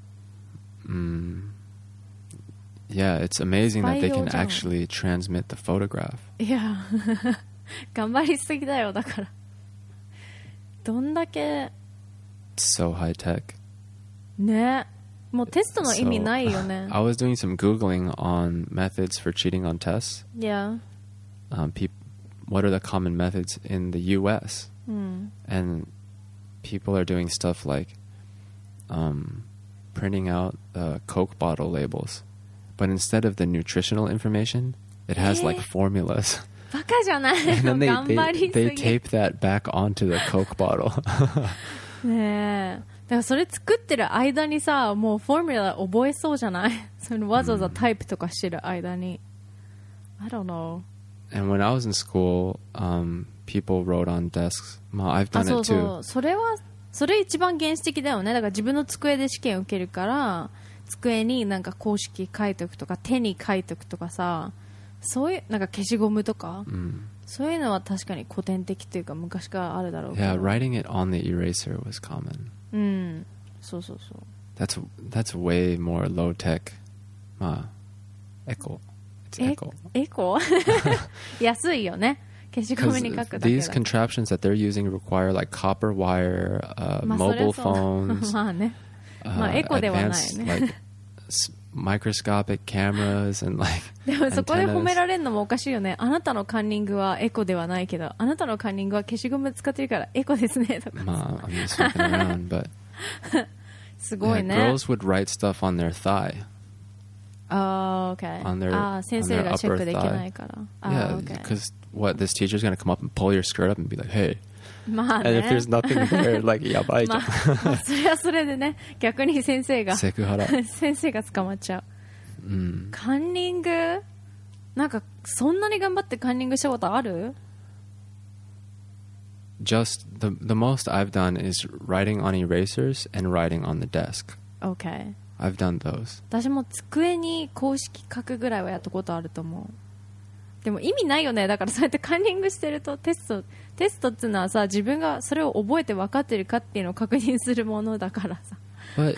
Yeah, it's amazing that they can actually transmit the photograph. いや、頑張りすぎだよだから。どんだけ。 So high tech. ね、もうテストの意味ないよね。 I was doing some Googling on methods for cheating on tests. Yeah. What are the common methods in the U.S.? And people are doing stuff like printing out Coke bottle labels. But instead of the nutritional information, it has like formulas. バカじゃない。 And then 頑張りすぎ。 they tape that back onto the Coke bottle. ねえ。だからそれ作ってる間にさ、もうフォーミュラ覚えそうじゃない？それわざわざタイプとかしてる間に。I don't know. And when I was in school, people wrote on desks. I've done it too. そう。それ一番原始的だよね。だから自分の机で試験を受けるから、机になんか公式書いとくとか、手に書いとくとかさ、そういうなんか消しゴムとか、 そういうのは確かに古典的というか昔からあるだろうけど。 Yeah, writing it on the eraser was common. うん、そうそうそう。 That's way more low tech. まあ、エコ。It's eco. エコ安いよね。消しゴムに書くだけだ。 These contraptions that they're using require like copper wire, まあ、 mobile phones, まあね。まあエコではないね。 like microscopic cameras and like でもそこで褒め antennas. られるのもおかしいよね。あなたのカンニングはエコではないけど、あなたのカンニングは消しゴム使ってるからエコですねとか。 まあ、I'm just joking around, but すごい yeah, ね。 girls would write stuff on their thigh. ああ、OK。 On their, 先生がチェックできないから。 Yeah, OK。 because what, this teacher's going to come up and pull your skirt up and be like, hey. まあね。 And if there's nothing there, like, やばいじゃん。 まあ、それはそれでね、逆に先生がセクハラ。 先生が捕まっちゃう。 うん。 カンニングなんかそんなに頑張ってカンニングしたことある？ Just the most I've done is writing on erasers and writing on the desk. OK。 I've done those. 私も机に公式書くぐらいはやったことあると思う。でも意味ないよね。だからそうやってカンニングしてるとテストっていうのはさ、自分がそれを覚えて分かってるかっていうのを確認するものだからさ。 But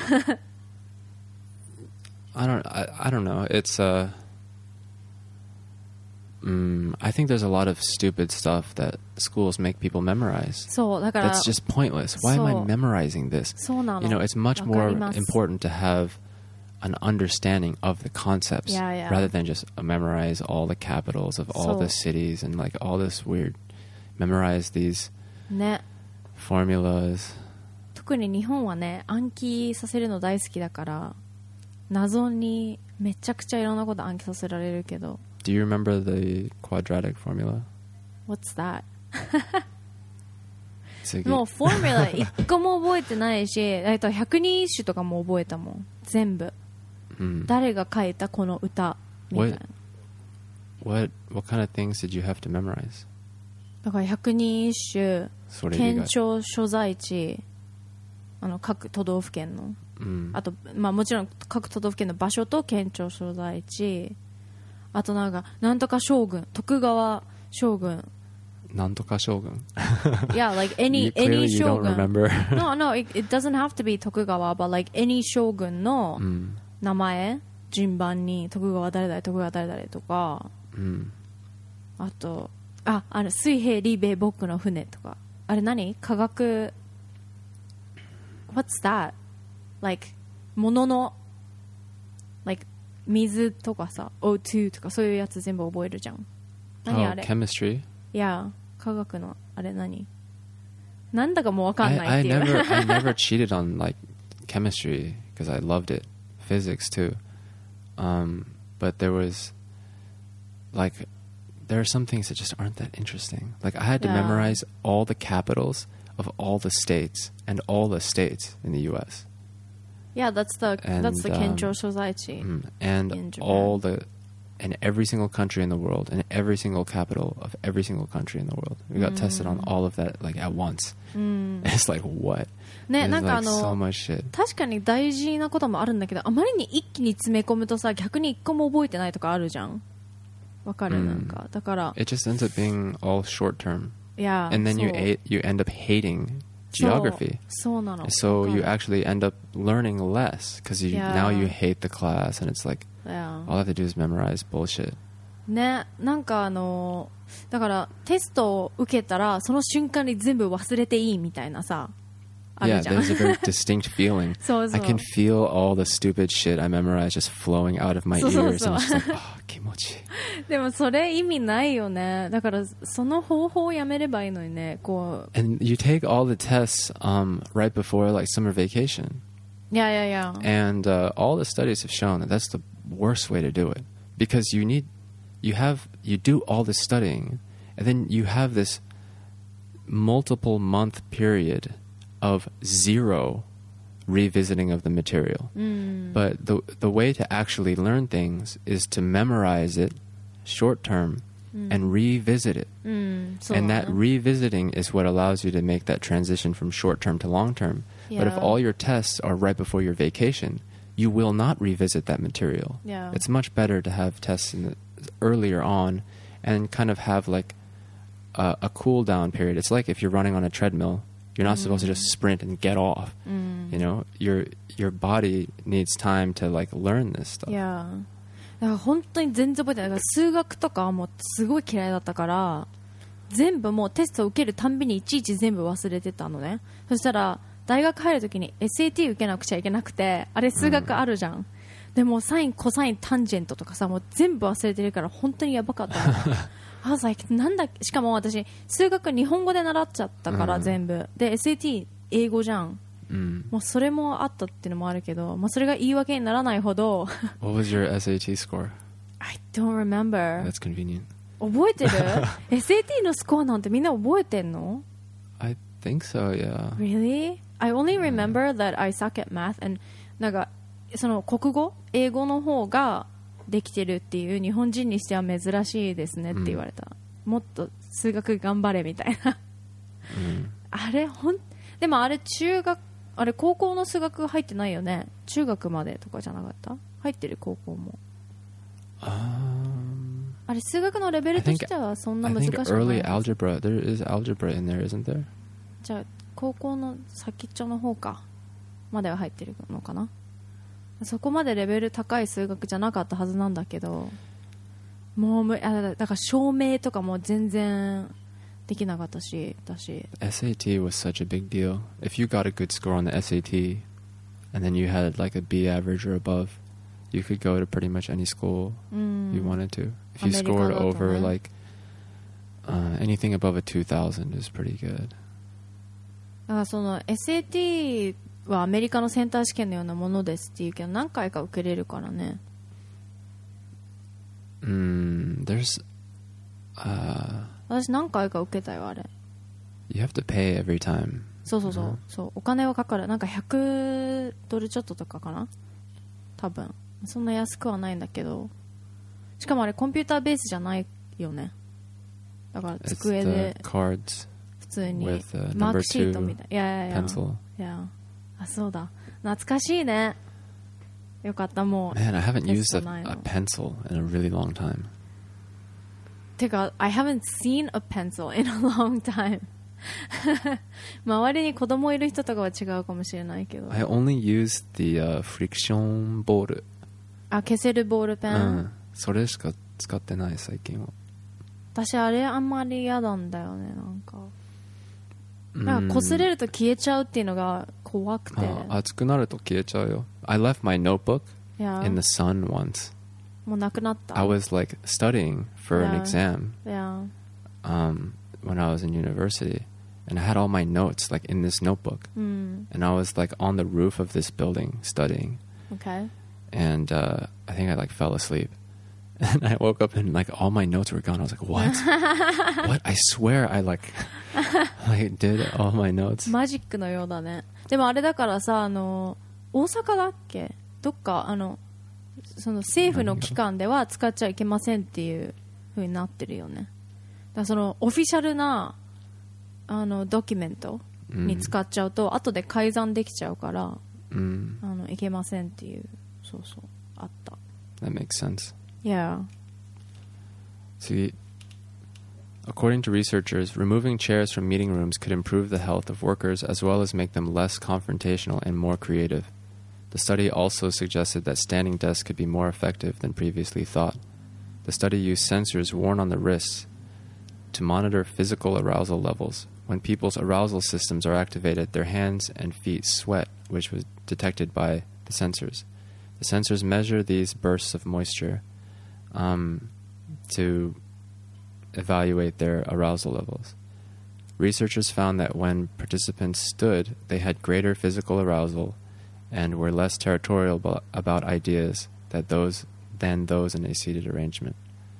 I don't know. It's I think there's a lot of stupid stuff that schools make people memorize. そうだから That's just pointless. Why am I memorizing this? そうなの。 You know, it's much わか more ります。 important to have an understanding of the concepts Yeah, yeah. rather than just memorize all the capitals of all the cities and like all this weird memorize these ね。 formulas. 特に日本はね、暗記させるの大好きだから謎にめちゃくちゃいろんなこと暗記させられるけど。 Do you remember the quadratic formula? What's that? 次。 もうフォーミュラ一個も覚えてないし、百人一首とかも覚えたもん。全部。誰が書いたこの歌みたいな。 What kind of things did you have to memorize? だから百人一首、県庁所在地、各都道府県の、あと、まあ、もちろん各都道府県の場所と県庁所在地、あとなんとか将軍、徳川将軍。 なんとか将軍。 Yeah, like any you 将 don't 軍。 remember. No, it doesn't have to be 徳川, but like any 将軍の名前、順番に徳川誰々とか、あと、水平李米僕の船とか。あれ何？科学 What's that? Like 物の like 水とかさ O2 とかそういうやつ全部覚えるじゃん。何あれ？ Chemistry? いや、科学のあれ何？なんだかもうわかんないっていう。 I never cheated on like chemistry because I loved it. Physics too. But there are some things that just aren't that interesting. Like I had to memorize all the capitals of all the states and all the states in the U.S. Yeah, that's the 県庁所在地. And every single country in the world and every single capital of every single country in the world. We got tested on all of that like at once. It's like what? ね、なんか so much shit. 確かに大事なこともあるんだけど、あまりに一気に詰め込むとさ、逆に一個も覚えてないとかあるじゃん。わかる、なんかだから。 It just ends up being all short term. Yeah. And then you end up hating geography. そうなの。 So you actually end up learning less because now you hate the class and it's like all I have to do is memorize bullshit. ね、なんかだからテストを受けたらその瞬間に全部忘れていいみたいなさ。 Yeah, there's a very distinct feeling. そうそう。 I can feel all the stupid shit I memorized just flowing out of my ears. And it's just like, oh, 気持ちいい。 でもそれ意味ないよね。だからその方法をやめればいいのにね。こう。 And you take all the tests right before like summer vacation. Yeah. And all the studies have shown that that's the worst way to do it because you do all this studying and then you have this multiple month period of zero revisiting of the material. But the way to actually learn things is to memorize it short term and revisit it. And that revisiting is what allows you to make that transition from short term to long term. But if all your tests are right before your vacation, you will not revisit that material. It's much better to have tests earlier on and kind of have like a cool down period. It's like if you're running on a treadmill, you're not supposed to just sprint and get off. You know, your body needs time to like learn this stuff. いやだから本当に全然覚えてない。だから数学とかはもうすごい嫌いだったから、全部もうテストを受けるたんびにいちいち全部忘れてたのね。そしたら大学入るときに SAT 受けなくちゃいけなくて、あれ数学あるじゃん、でもサインコサインタンジェントとかさ、もう全部忘れてるから本当にやばかったI was like なんだっけ。しかも私数学日本語で習っちゃったから、全部で SAT 英語じゃん、もうそれもあったっていうのもあるけど、まあ、それが言い訳にならないほど What was your SAT score? I don't remember. That's convenient. 覚えてるSAT のスコアなんてみんな覚えてんの I think so, yeah. Really? I only remember that I suck at math and なんかその国語英語の方ができてるっていう日本人にしては珍しいですねって言われた、もっと数学頑張れみたいなあれでもあれあれ高校の数学入ってないよね。中学までとかじゃなかった？入ってる高校も。あれ数学のレベルとしてはそんな難しくない。 I think early algebra. There is algebra in there, isn't there? じゃあ高校の先っちょの方かまでは入ってるのかな。そこまでレベル高い数学じゃなかったはずなんだけど、もうだから証明とかも全然できなかったし、 SAT was such a big deal. If you got a good score on the SAT and then you had like a B average or above, you could go to pretty much any school you wanted to. If you scored over like anything above a 2000 is pretty good. だからその SAT はアメリカのセンター試験のようなものですっていうけど、何回か受けれるからね。 There's 私何回か受けたよあれ。 You have to pay every time. そうお金はかかる。なんか$100ちょっととかかな多分。そんな安くはないんだけど、しかもあれコンピューターベースじゃないよね。だから机で普通にマークシートみたいな。 pencil. あ、そうだ、懐かしいね。よかった。もう Man, I haven't used a pencil in a really long time. てか I haven't seen a pencil in a long time 周りに子供いる人とかは違うかもしれないけど。 I only used the friction board. 消せるボールペン、 それしか使ってない最近は。 私あれあんまり嫌なんだよね。なんか擦れると消えちゃうっていうのが怖くて。 熱くなると消えちゃうよ。I left my notebook in the sun once. もうなくなった。 I was like studying for an exam when I was in university, and I had all my notes like in this notebook, and I was like on the roof of this building studying. Okay. And I think I like fell asleep. And I woke up and like all my notes were gone. I was like, what? What? I swear I like did all my notes. マジックのようだね。でもあれだからさ、大阪だっけ？どっかその政府の機関では使っちゃいけませんっていう風になってるよね。だからそのオフィシャルなドキュメントに使っちゃうと、後で改ざんできちゃうから、いけませんっていう。そうあった。 That makes sense. Yeah. See, according to researchers, removing chairs from meeting rooms could improve the health of workers as well as make them less confrontational and more creative. The study also suggested that standing desks could be more effective than previously thought. The study used sensors worn on the wrists to monitor physical arousal levels. When people's arousal systems are activated, their hands and feet sweat, which was detected by the sensors. The sensors measure these bursts of moisture to evaluate their arousal levels. Researchers found that when participants stood, they had greater physical arousal and were less territorial about ideas than those in a seated arrangement.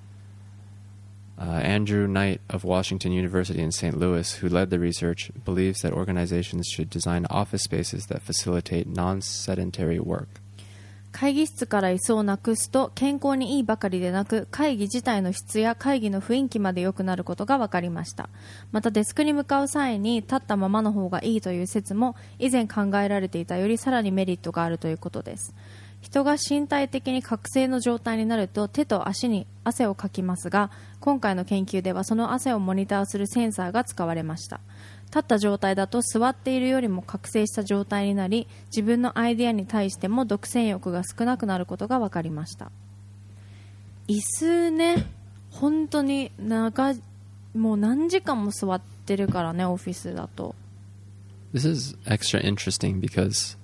Andrew Knight of Washington University in St. Louis, who led the research, believes that organizations should design office spaces that facilitate non-sedentary work. 会議室から椅子をなくすと健康にいいばかりでなく、会議自体の質や会議の雰囲気まで良くなることが分かりました。またデスクに向かう際に立ったままの方がいいという説も以前考えられていたよりさらにメリットがあるということです。 人が身体的に覚醒の状態になると手と足に汗をかきますが、今回の研究ではその汗をモニターするセンサーが使われました。立った状態だと座っているよりも覚醒した状態になり、自分のアイデアに対しても独占欲が少なくなることが分かりました。椅子ね、本当にもう何時間も座ってるからね、オフィスだと。 This is extra interesting because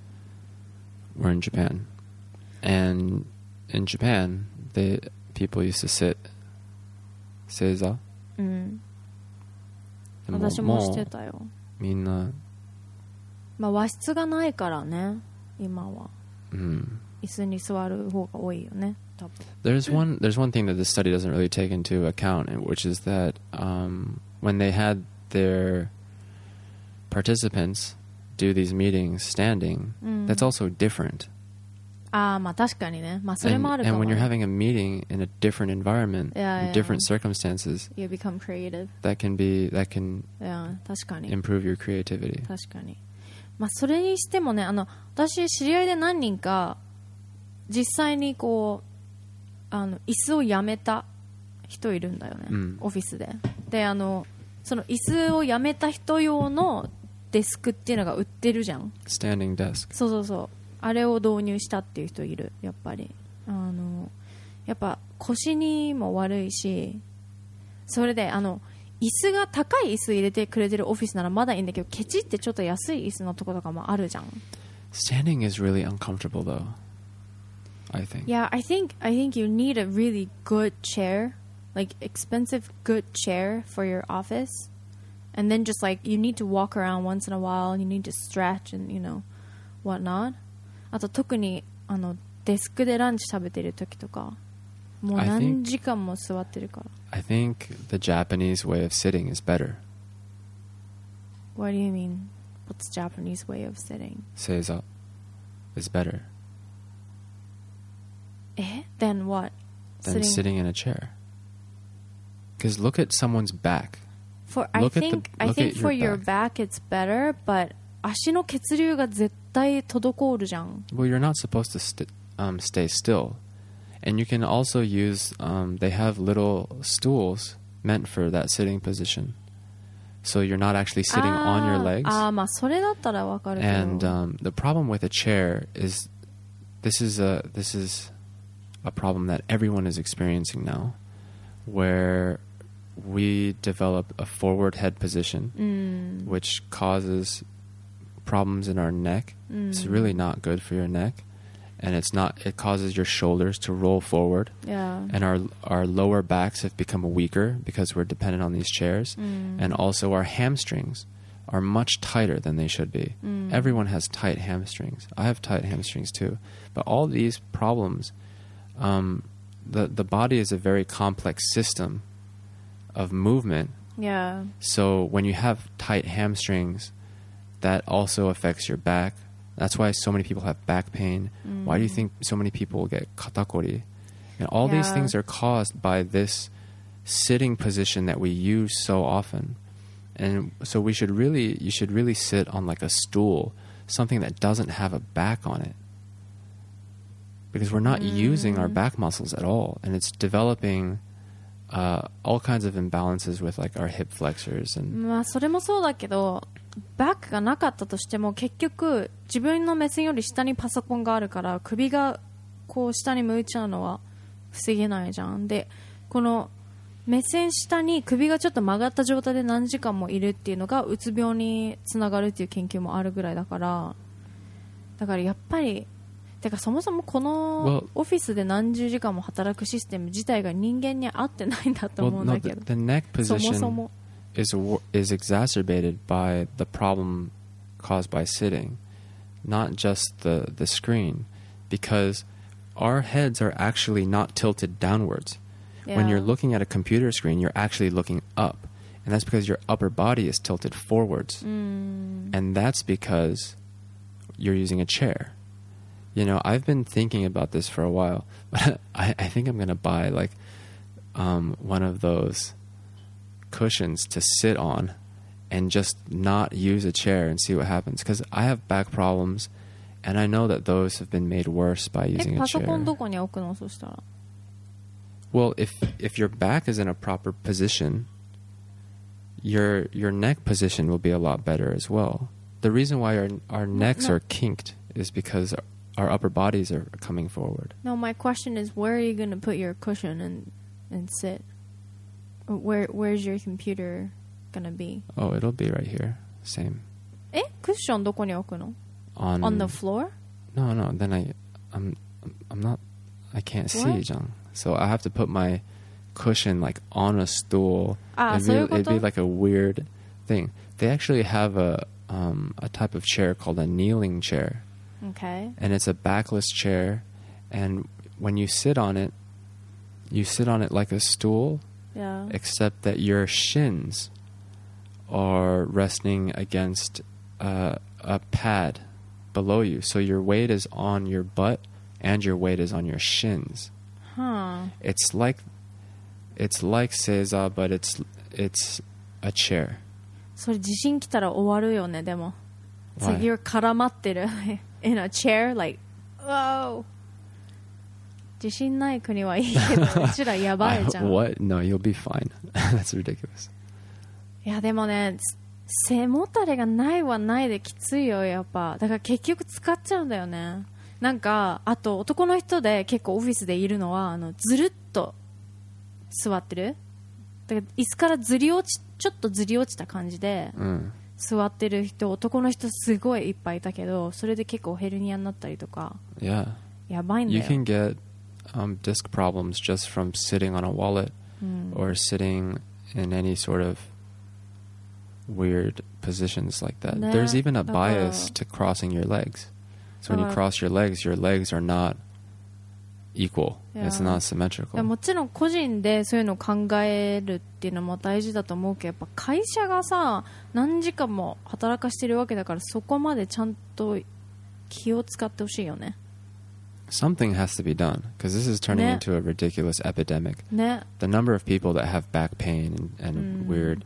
we're in Japan, and in Japan, people used to sit 正座。 うん。私もしてたよ。 みんな、 まあ和室がないからね、今は。 うん。 椅子に座る方が多いよね、多分。 There's one thing that this study doesn't really take into account, which is that when they had their participants do these meetings standing, that's also different. ああ、まあ確かにね。まあそれもあるかも。 And when you're having a meeting in a different environment, in different circumstances, you become creative. That can 確かに improve your creativity. 確かに。まあそれにしてもね、私知り合いで何人か実際にこう椅子をやめた人いるんだよね、オフィスで。でその椅子をやめた人用のデスクっていうのが売ってるじゃん。 Standing desk. そうそうそう。あれを導入したっていう人いる。やっぱりやっぱ腰にも悪いし、それで椅子が高い椅子入れてくれてるオフィスならまだいいんだけど、ケチってちょっと安い椅子のとことかもあるじゃん。 Standing is really uncomfortable though, I think. Yeah, I think you need a really good chair, like expensive good chair for your office, and then just like you need to walk around once in a while, and you need to stretch and whatnot. あと特にデスクでランチ食べてる時とか、もう何時間も座ってるから。 I think the Japanese way of sitting is better. What do you mean? What's Japanese way of sitting? 正座 is better. Then what? Than sitting in a chair. Because look at someone's back. I think for your back it's better, but 足の血流が絶対滞るじゃん。 Well, you're not supposed to stay still. And you can also use, they have little stools meant for that sitting position. So you're not actually sitting on your legs. まあそれだったらわかるけど。 And the problem with a chair is, this is a problem that everyone is experiencing now, where we develop a forward head position, which causes problems in our neck. It's really not good for your neck, and it causes your shoulders to roll forward. Yeah. And our lower backs have become weaker because we're dependent on these chairs. And also our hamstrings are much tighter than they should be. Everyone has tight hamstrings. I have tight hamstrings too. But all these problems, the body is a very complex system of movement. Yeah. So when you have tight hamstrings, that also affects your back. That's why so many people have back pain. Why do you think so many people get katakori? And all these things are caused by this sitting position that we use so often. And so you should really sit on like a stool, something that doesn't have a back on it. Because we're not using our back muscles at all. And it's developing all kinds of imbalances with like our hip flexors. And まあそれもそうだけど、バックがなかったとしても結局自分の目線より下にパソコンがあるから首がこう下に向いちゃうのは防げないじゃん。でこの目線下に首がちょっと曲がった状態で何時間もいるっていうのがうつ病につながるっていう研究もあるぐらいだから、だからやっぱりてかそもそもこのオフィスで何十時間も働くシステム自体が人間に合ってないんだと思うんだけど、 the neck position そもそも is exacerbated by the problem caused by sitting, not just the screen, because our heads are actually not tilted downwards. When you're looking at a computer screen, you're actually looking up, and that's because your upper body is tilted forwards. And that's because you're using a chair. I've been thinking about this for a while, but I think I'm going to buy like one of those cushions to sit on and just not use a chair and see what happens, because I have back problems And I know that those have been made worse by using a パソコン chair. どこに置くのそしたら。 Well, if your back is in a proper position, your neck position will be a lot better as well. The reason why our necks are kinked is because our upper bodies are coming forward. No, my question is, where are you going to put your cushion and sit? Where's your computer going to be? Oh, it'll be right here. Same. クッションどこに置くの On the floor? No, then I'm not. I can't see, What? Jung. So I have to put my cushion like on a stool. It'd be like a weird thing. They actually have a type of chair called a kneeling chair. Okay. And it's a backless chair, and when you sit on it like a stool, Yeah. except that your shins are resting against a pad below you. So your weight is on your butt and your weight is on your shins. Huh. It's like Seiza, but it's a chair. それ地震来たら終わるよねでも。So Why? you're 絡まってる in a chair like, whoa. 地震ない国はいいけどうちらやばいじゃん。 What? No, you'll be fine. That's ridiculous. いやでもね背もたれがないはないできついよやっぱ。だから結局使っちゃうんだよね。なんかあと男の人で結構オフィスでいるのはずるっと座ってる。だから椅子からちょっとずり落ちた感じで、座ってる人男の人すごいいっぱいいたけどそれで結構ヘルニアになったりとか。 Yeah. やばいんだ You よ。 can get disc problems just from sitting on a wallet or sitting in any sort of weird positions like that. Ne- There's even a だから bias to crossing your legs. So when you cross your legs are not equal. It's Yeah. not いや symmetrical. もちろん個人でそういうのを考えるっていうのも大事だと思うけどやっぱ会社がさ何時間も働かしてるわけだからそこまでちゃんと気を使ってほしいよね。 Something has to be done because this is turning Ne- into a ridiculous epidemic. ね。 The number of people that have back pain and weird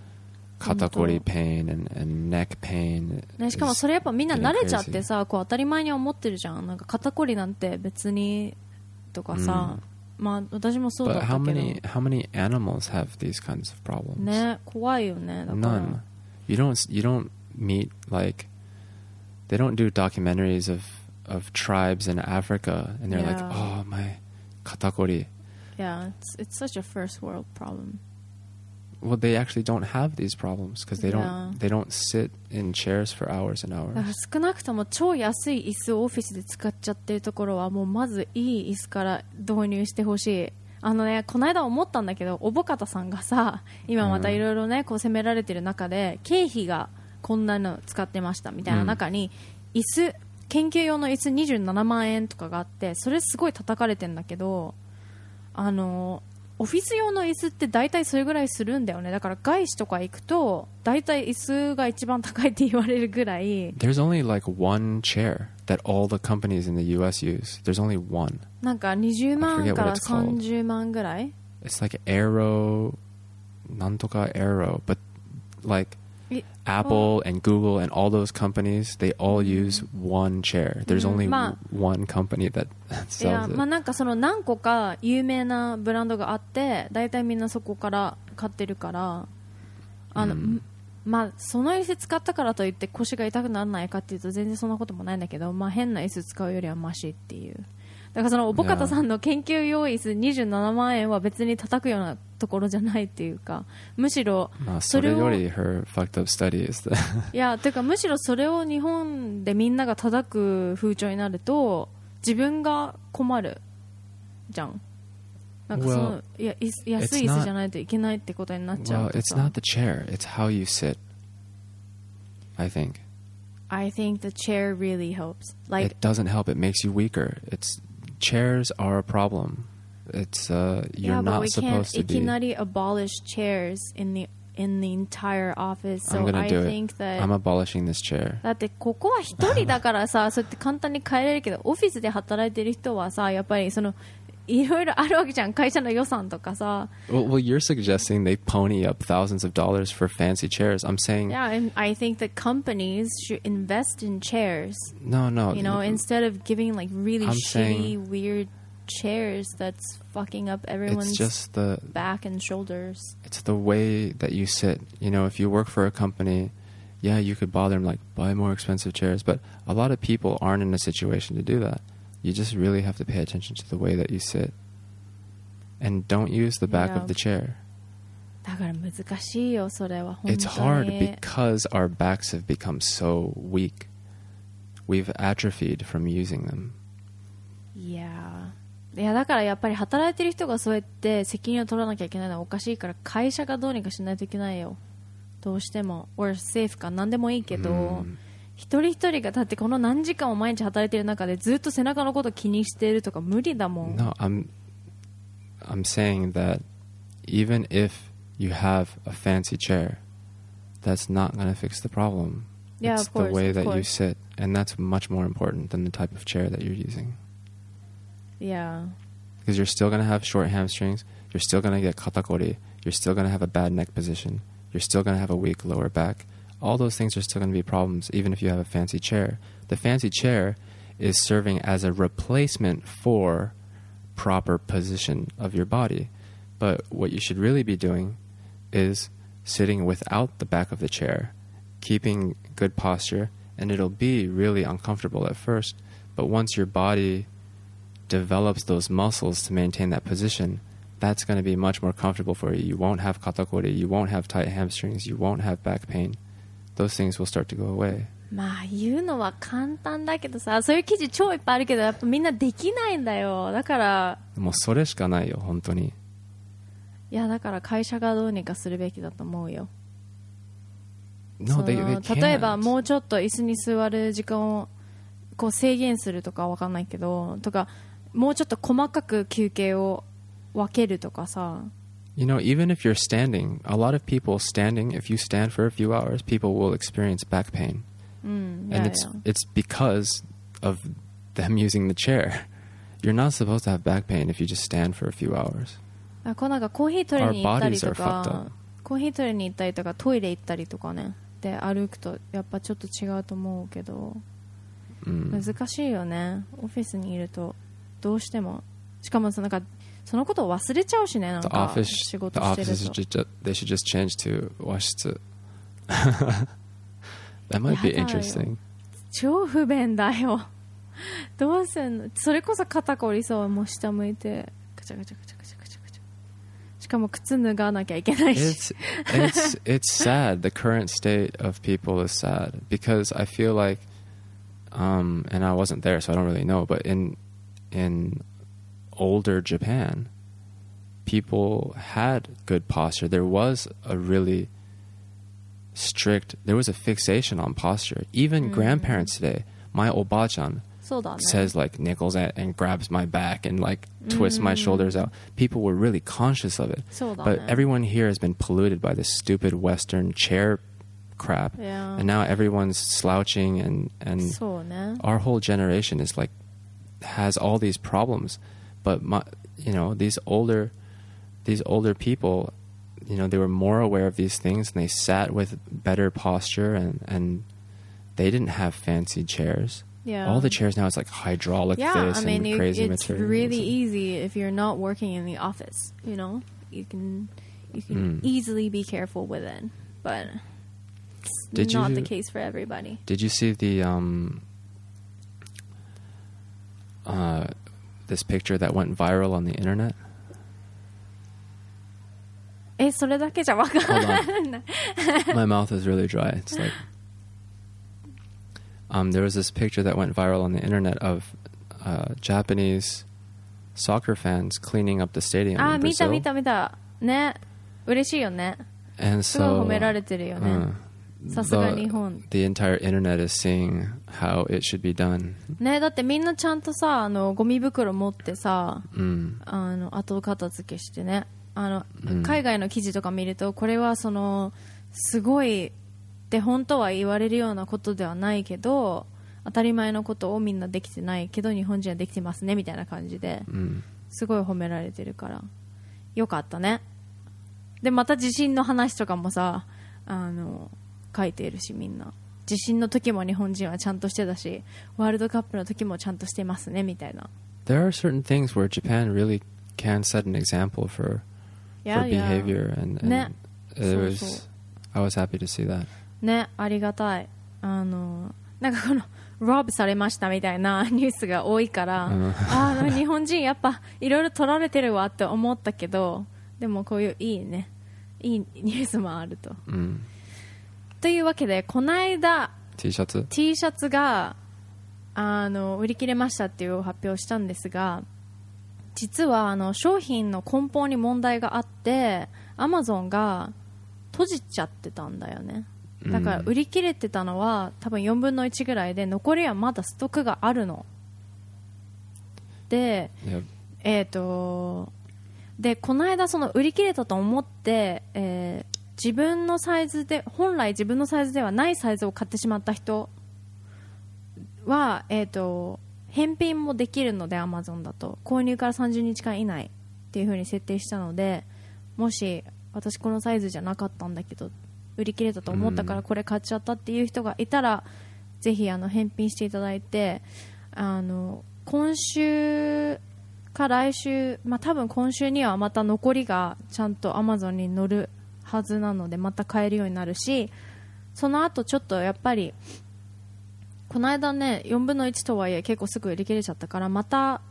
katakori pain and neck pain. ね、しかも is それやっぱみんな getting 慣れちゃっ crazy. てさこう当たり前に思ってるじゃん。なんか肩こりなんて別にとかさ、まあ私もそうだ But ったけ how ど many animals have these kinds of problems? ね怖いよね。だから None. You don't meet like they don't do documentaries of tribes in Africa and they're like, Yeah. oh my katakori. Yeah, it's such a first world problem. Well, they actually don't have these problems because Yeah. they don't sit in chairs for hours and だ hours. から少なくとも超安い椅子をオフィスで使っちゃってるところはもうまずいい椅子から導入してほしい。この間思ったんだけどおぼかたさんがさ今またいろいろねこう責められてる中で経費がこんなの使ってましたみたいな中に椅子研究用の椅子27万円とかがあってそれすごい叩かれてんだけどオフィス用の椅子って大体それぐらいするんだよね。だから外資とか行くと大体椅子が一番高いって言われるぐらい There's only like one chair that all the companies in the US use. There's only one. なんか20 I 万 forget から what it's called. 30万ぐらい It's like Arrow, Nantoka Arrow, but like Apple and Google and all those companies, they all use one chair. There's only one company that いや sells まあ it. なんかその何個か有名なブランドがあって大体みんなそこから買ってるからまあその椅子使ったからといって腰が痛くならないかっていうと全然そんなこともないんだけどまあ変な椅子使うよりはマシっていうだからそのおぼかたさんの研究用椅子27万円は別に叩くようなところじゃないっていうかむしろそれを her fucked up study is the いやてかむしろそれを日本でみんなが叩く風潮になると自分が困るじゃんなんかその、いや安い椅子じゃないといけないってことになっちゃう Well, と it's さ not the chair. It's how you sit. I think. I think the chair really helps like It doesn't help. It makes you weaker. Chairs are a problem. You're yeah, but not we can't supposed to いき be. なり abolish chairs in the entire office so I'm gonna I do think it. that I'm abolishing this chair. だってここは一人だからさそうやって簡単に変えれるけどオフィスで働いてる人はさやっぱりそのいろいろあるわけじゃん、会社の予算とかさ。 Well, you're suggesting they pony up thousands of dollars for fancy chairs. I'm saying... Yeah, and I think that companies should invest in chairs. No. You know, instead of giving like really I'm shitty, saying, weird chairs that's fucking up everyone's back and shoulders. It's the way that you sit. You know, if you work for a company, yeah, you could bother them, like, buy more expensive chairs. But a lot of people aren't in a situation to do that. You just really have to pay attention to the way that you sit. And don't use the back of the chair. だから難しいよ、それは本当に。 It's hard because our backs have become so weak. We've atrophied from using them. いやだからやっぱり働いてる人がそうやって責任を取らなきゃいけないのはおかしいから、会社がどうにかしないといけないよ、どうしても。or 政府か何でもいいけど、一人一人がだってこの何時間も毎日働いてる中でずっと背中のこと気にしているとか無理だもん。 No, I'm saying that even if you have a fancy chair, that's not going to fix the problem. Yeah, it's of course, the way of that course. you sit, and that's much more important than the type of chair that you're using. Yeah. Because you're still going to have short hamstrings, you're still going to get katakori, you're still going to have a bad neck position, you're still going to have a weak lower back. All those things are still going to be problems, even if you have a fancy chair. The fancy chair is serving as a replacement for proper position of your body. But what you should really be doing is sitting without the back of the chair, keeping good posture, and it'll be really uncomfortable at first. But once your body develops those muscles to maintain that position, that's going to be much more comfortable for you. You won't have katakori, you won't have tight hamstrings, you won't have back pain.Those things will start to go away. まあ言うのは簡単だけどさ、そういう記事超いっぱいあるけどやっぱみんなできないんだよ。だからもうそれしかないよ本当に。 いやだから会社がどうにかするべきだと思うよ。 No, they can't. 例えばもうちょっと椅子に座る時間をこう制限するとかわかんないけど、とかもうちょっと細かく休憩を分けるとかさ。 You know, even if you're standing, a lot of people standing, if you stand for a few hours, people will experience back pain. And it's because of them using the chair. You're not supposed to have back pain if you just stand for a few hours. こうなんかコーヒー取りに行ったりと Our bodies are fucked か up. コーヒー取りに行ったりとかトイレ行ったりとかねで歩くとやっぱちょっと違うと思うけど、難しいよね。オフィスにいるとどうしても、しかもなんかそのことを忘れちゃうしね。なんか仕事してると they should just change to 和室。That might be interesting. 超不便だよ。どうすんの。それこそ肩こりそう。もう下向いてガチャガチャガチャガチャガチャガチャ。しかも靴脱がなきゃいけないし。 It's sad. The current state of people is sad because I feel like, and I wasn't there, so I don't really know. But in older Japan, people had good posture. There was a really there was a fixation on posture. Even grandparents today, my oba-chan says like nickels and grabs my back and like twists my shoulders out. People were really conscious of it. But everyone here has been polluted by this stupid Western chair crap. Yeah. And now everyone's slouching and our whole generation is like has all these problems. But these older people, they were more aware of these things and they sat with better posture and they didn't have fancy chairs. Yeah. All the chairs now is like hydraulic and crazy it's materials. Really easy if you're not working in the office. You can easily be careful with it, but it's not the case for everybody. Did you see the this picture that went viral on the internet? それだけじゃわからない。 My mouth is really dry. It's like there was this picture that went viral on the internet of Japanese soccer fans cleaning up the stadium in Brazil. 見たね、嬉しいよね。 And すごい so 褒められてるよね。さすが日本。 the entire internet is seeing how it should be done. ね、だってみんなちゃんとさ、ゴミ袋持ってさ、後片付けしてね。海外の記事とか見るとこれはすごいって本当は言われるようなことではないけど当たり前のことをみんなできてないけど日本人はできてますねみたいな感じで、 すごい褒められてるからよかったね。でまた地震の話とかもさ書いているし、みんな地震の時も日本人はちゃんとしてたし、ワールドカップの時もちゃんとしてますねみたいな。 There are certain things where Japan really can set an example for behavior and ね、 it was I was happy to see that ね、ありがたい。なんかこのロブされましたみたいなニュースが多いから、日本人やっぱいろいろ取られてるわって思ったけど、でもこういういいニュースもあると、というわけでこの間 T シャツが売り切れましたっていう発表をしたんですが、実は商品の梱包に問題があって Amazon が閉じちゃってたんだよね。だから売り切れてたのは多分4分の1ぐらいで、残りはまだストックがあるので、でこの間その売り切れたと思って、自分のサイズで本来自分のサイズではないサイズを買ってしまった人は、返品もできるので Amazon だと購入から30日間以内っていう風に設定したので、もし私このサイズじゃなかったんだけど売り切れたと思ったからこれ買っちゃったっていう人がいたら、ぜひ返品していただいて、今週か来週、多分今週にはまた残りがちゃんと Amazon に載るはずなのでまた買えるようになるし、その後ちょっとやっぱりこの間ね4分の1とはいえ結構すぐ売り切れちゃったから、また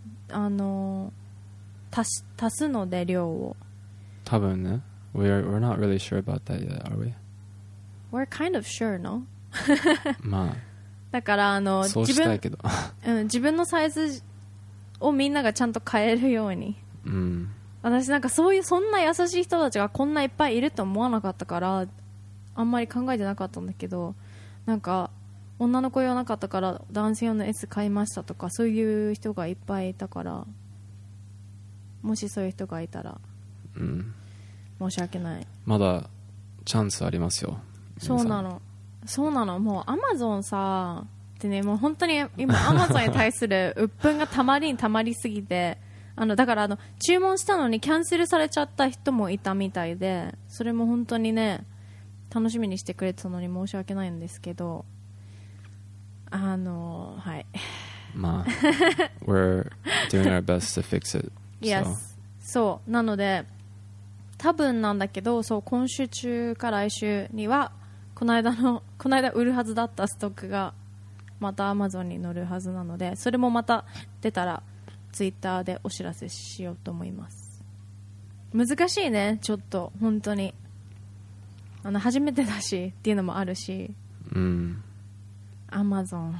足すので量を多分ね。We're not really sure about that yet, are we? We're kind of sure, no? まあだからそうしたいけど自分のサイズをみんながちゃんと買えるように、私なんかそんな優しい人たちがこんないっぱいいると思わなかったからあんまり考えてなかったんだけど、なんか女の子用なかったから男性用の S 買いましたとかそういう人がいっぱいいたから、もしそういう人がいたら、申し訳ない。 まだチャンスありますよ。 そうなのもう Amazon さってね、もう本当に今 Amazon に対する鬱憤がたまりすぎてだから注文したのにキャンセルされちゃった人もいたみたいで、それも本当にね楽しみにしてくれてたのに申し訳ないんですけど、はいまあwe're doing our best to fix it. Yes. そうなので多分なんだけど、そう今週中か来週にはこの間売るはずだったストックがまた Amazon に載るはずなので、それもまた出たらツイッターでお知らせしようと思います。難しいね、ちょっと本当に初めてだしっていうのもあるし、Amazon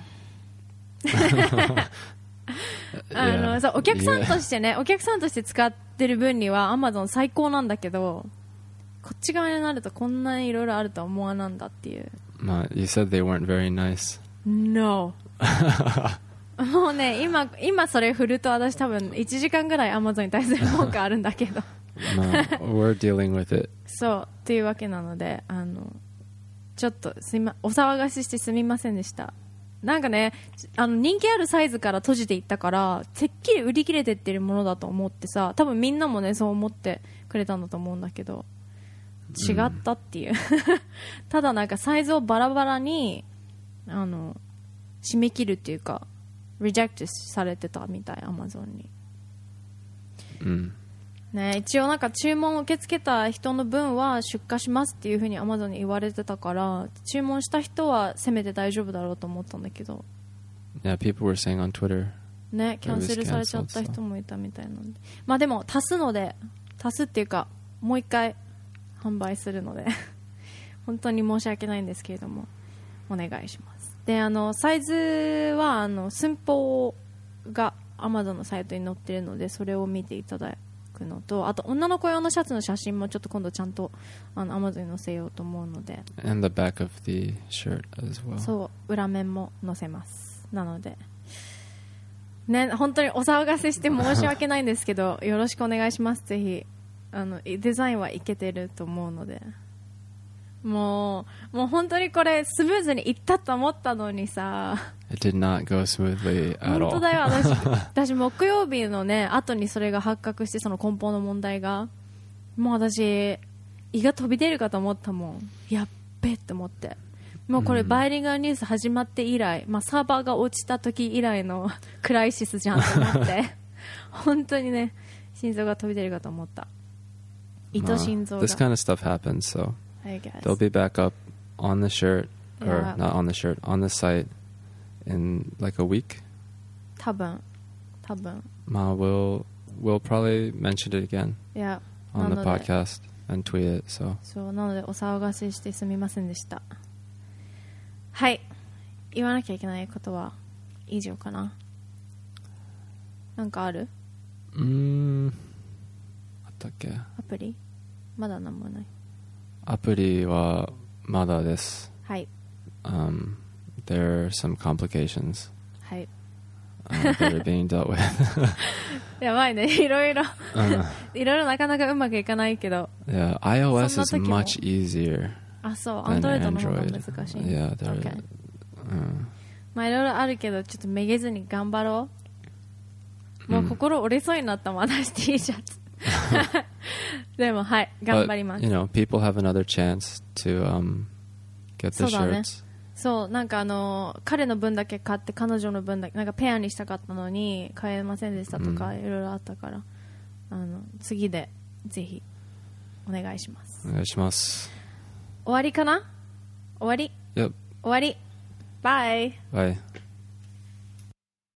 そうお客さんとしてね、お客さんとして使ってる分には Amazon 最高なんだけど、こっち側になるとこんなにいろいろあるとは思わなんだっていう。 まあ You said they weren't very nice. No もうね今それ振ると私多分1時間ぐらい Amazon に対する文句あるんだけどまあ We're dealing with it. そうっていうわけなのでちょっとお騒がせしてすみませんでした。なんかね人気あるサイズから閉じていったからてっきり売り切れてってるものだと思ってさ、多分みんなもねそう思ってくれたんだと思うんだけど違ったっていうただなんかサイズをバラバラに締め切るっていうかリジェクトされてたみたい Amazon に、ね、一応なんか注文を受け付けた人の分は出荷しますっていう風に Amazon に言われてたから、注文した人はせめて大丈夫だろうと思ったんだけど、 Yeah, people were saying on Twitter ね、キャンセルされちゃった人もいたみたいなんで、まあでも足すっていうかもう一回販売するので本当に申し訳ないんですけれどもお願いします。でサイズは寸法が Amazon のサイトに載ってるのでそれを見ていただくのと、あと女の子用のシャツの写真もちょっと今度ちゃんとAmazon に載せようと思うので、 And the back of the shirt as well. そう裏面も載せます。なのでね、本当にお騒がせして申し訳ないんですけどよろしくお願いします。ぜひデザインはいけてると思うのでもう本当にこれスムーズにいったと思ったのにさ。 It did not go smoothly at all. 本当だよ。私木曜日のね後にそれが発覚して、その根本の問題が、もう私胃が飛び出るかと思ったもん。やっべって思って、もうこれバイリンガルニュース始まって以来、サーバーが落ちた時以来のクライシスじゃんと思って本当にね心臓が飛び出るかと思った。胃と心臓が。 This kind of stuff happens, so I guess. they'll be back up on the shirt, or Yeah. not on the shirt, on the site in like a week. 多分 we'll probably mention it again いや on the podcast and tweet it. そうなのでお騒がせしてすみませんでした。はい、言わなきゃいけないことは以上かな。なんかある？ あったっけ？ アプリ？まだなんもない。 アプリはまだです。 はい。 There are some complications. はい。 that are being dealt with. やばいね、いろいろなかなかうまくいかないけど。 Yeah, iOS is much easier. あ、そう、Android の方が難しい。 Yeah, okay. いろいろあるけど、ちょっとめげずに頑張ろう。もう心折れそうになったもん、私 T シャツ。でもはい、頑張ります。 But, you know, people have another chance to get the shirts. そう、なんか彼の分だけ買って彼女の分だけなんかペアにしたかったのに買えませんでしたとか、いろいろあったから、次でぜひお願いします。 お願いします。 終わりかな？終わり？ Yep. 終わり。バイ。 バイ。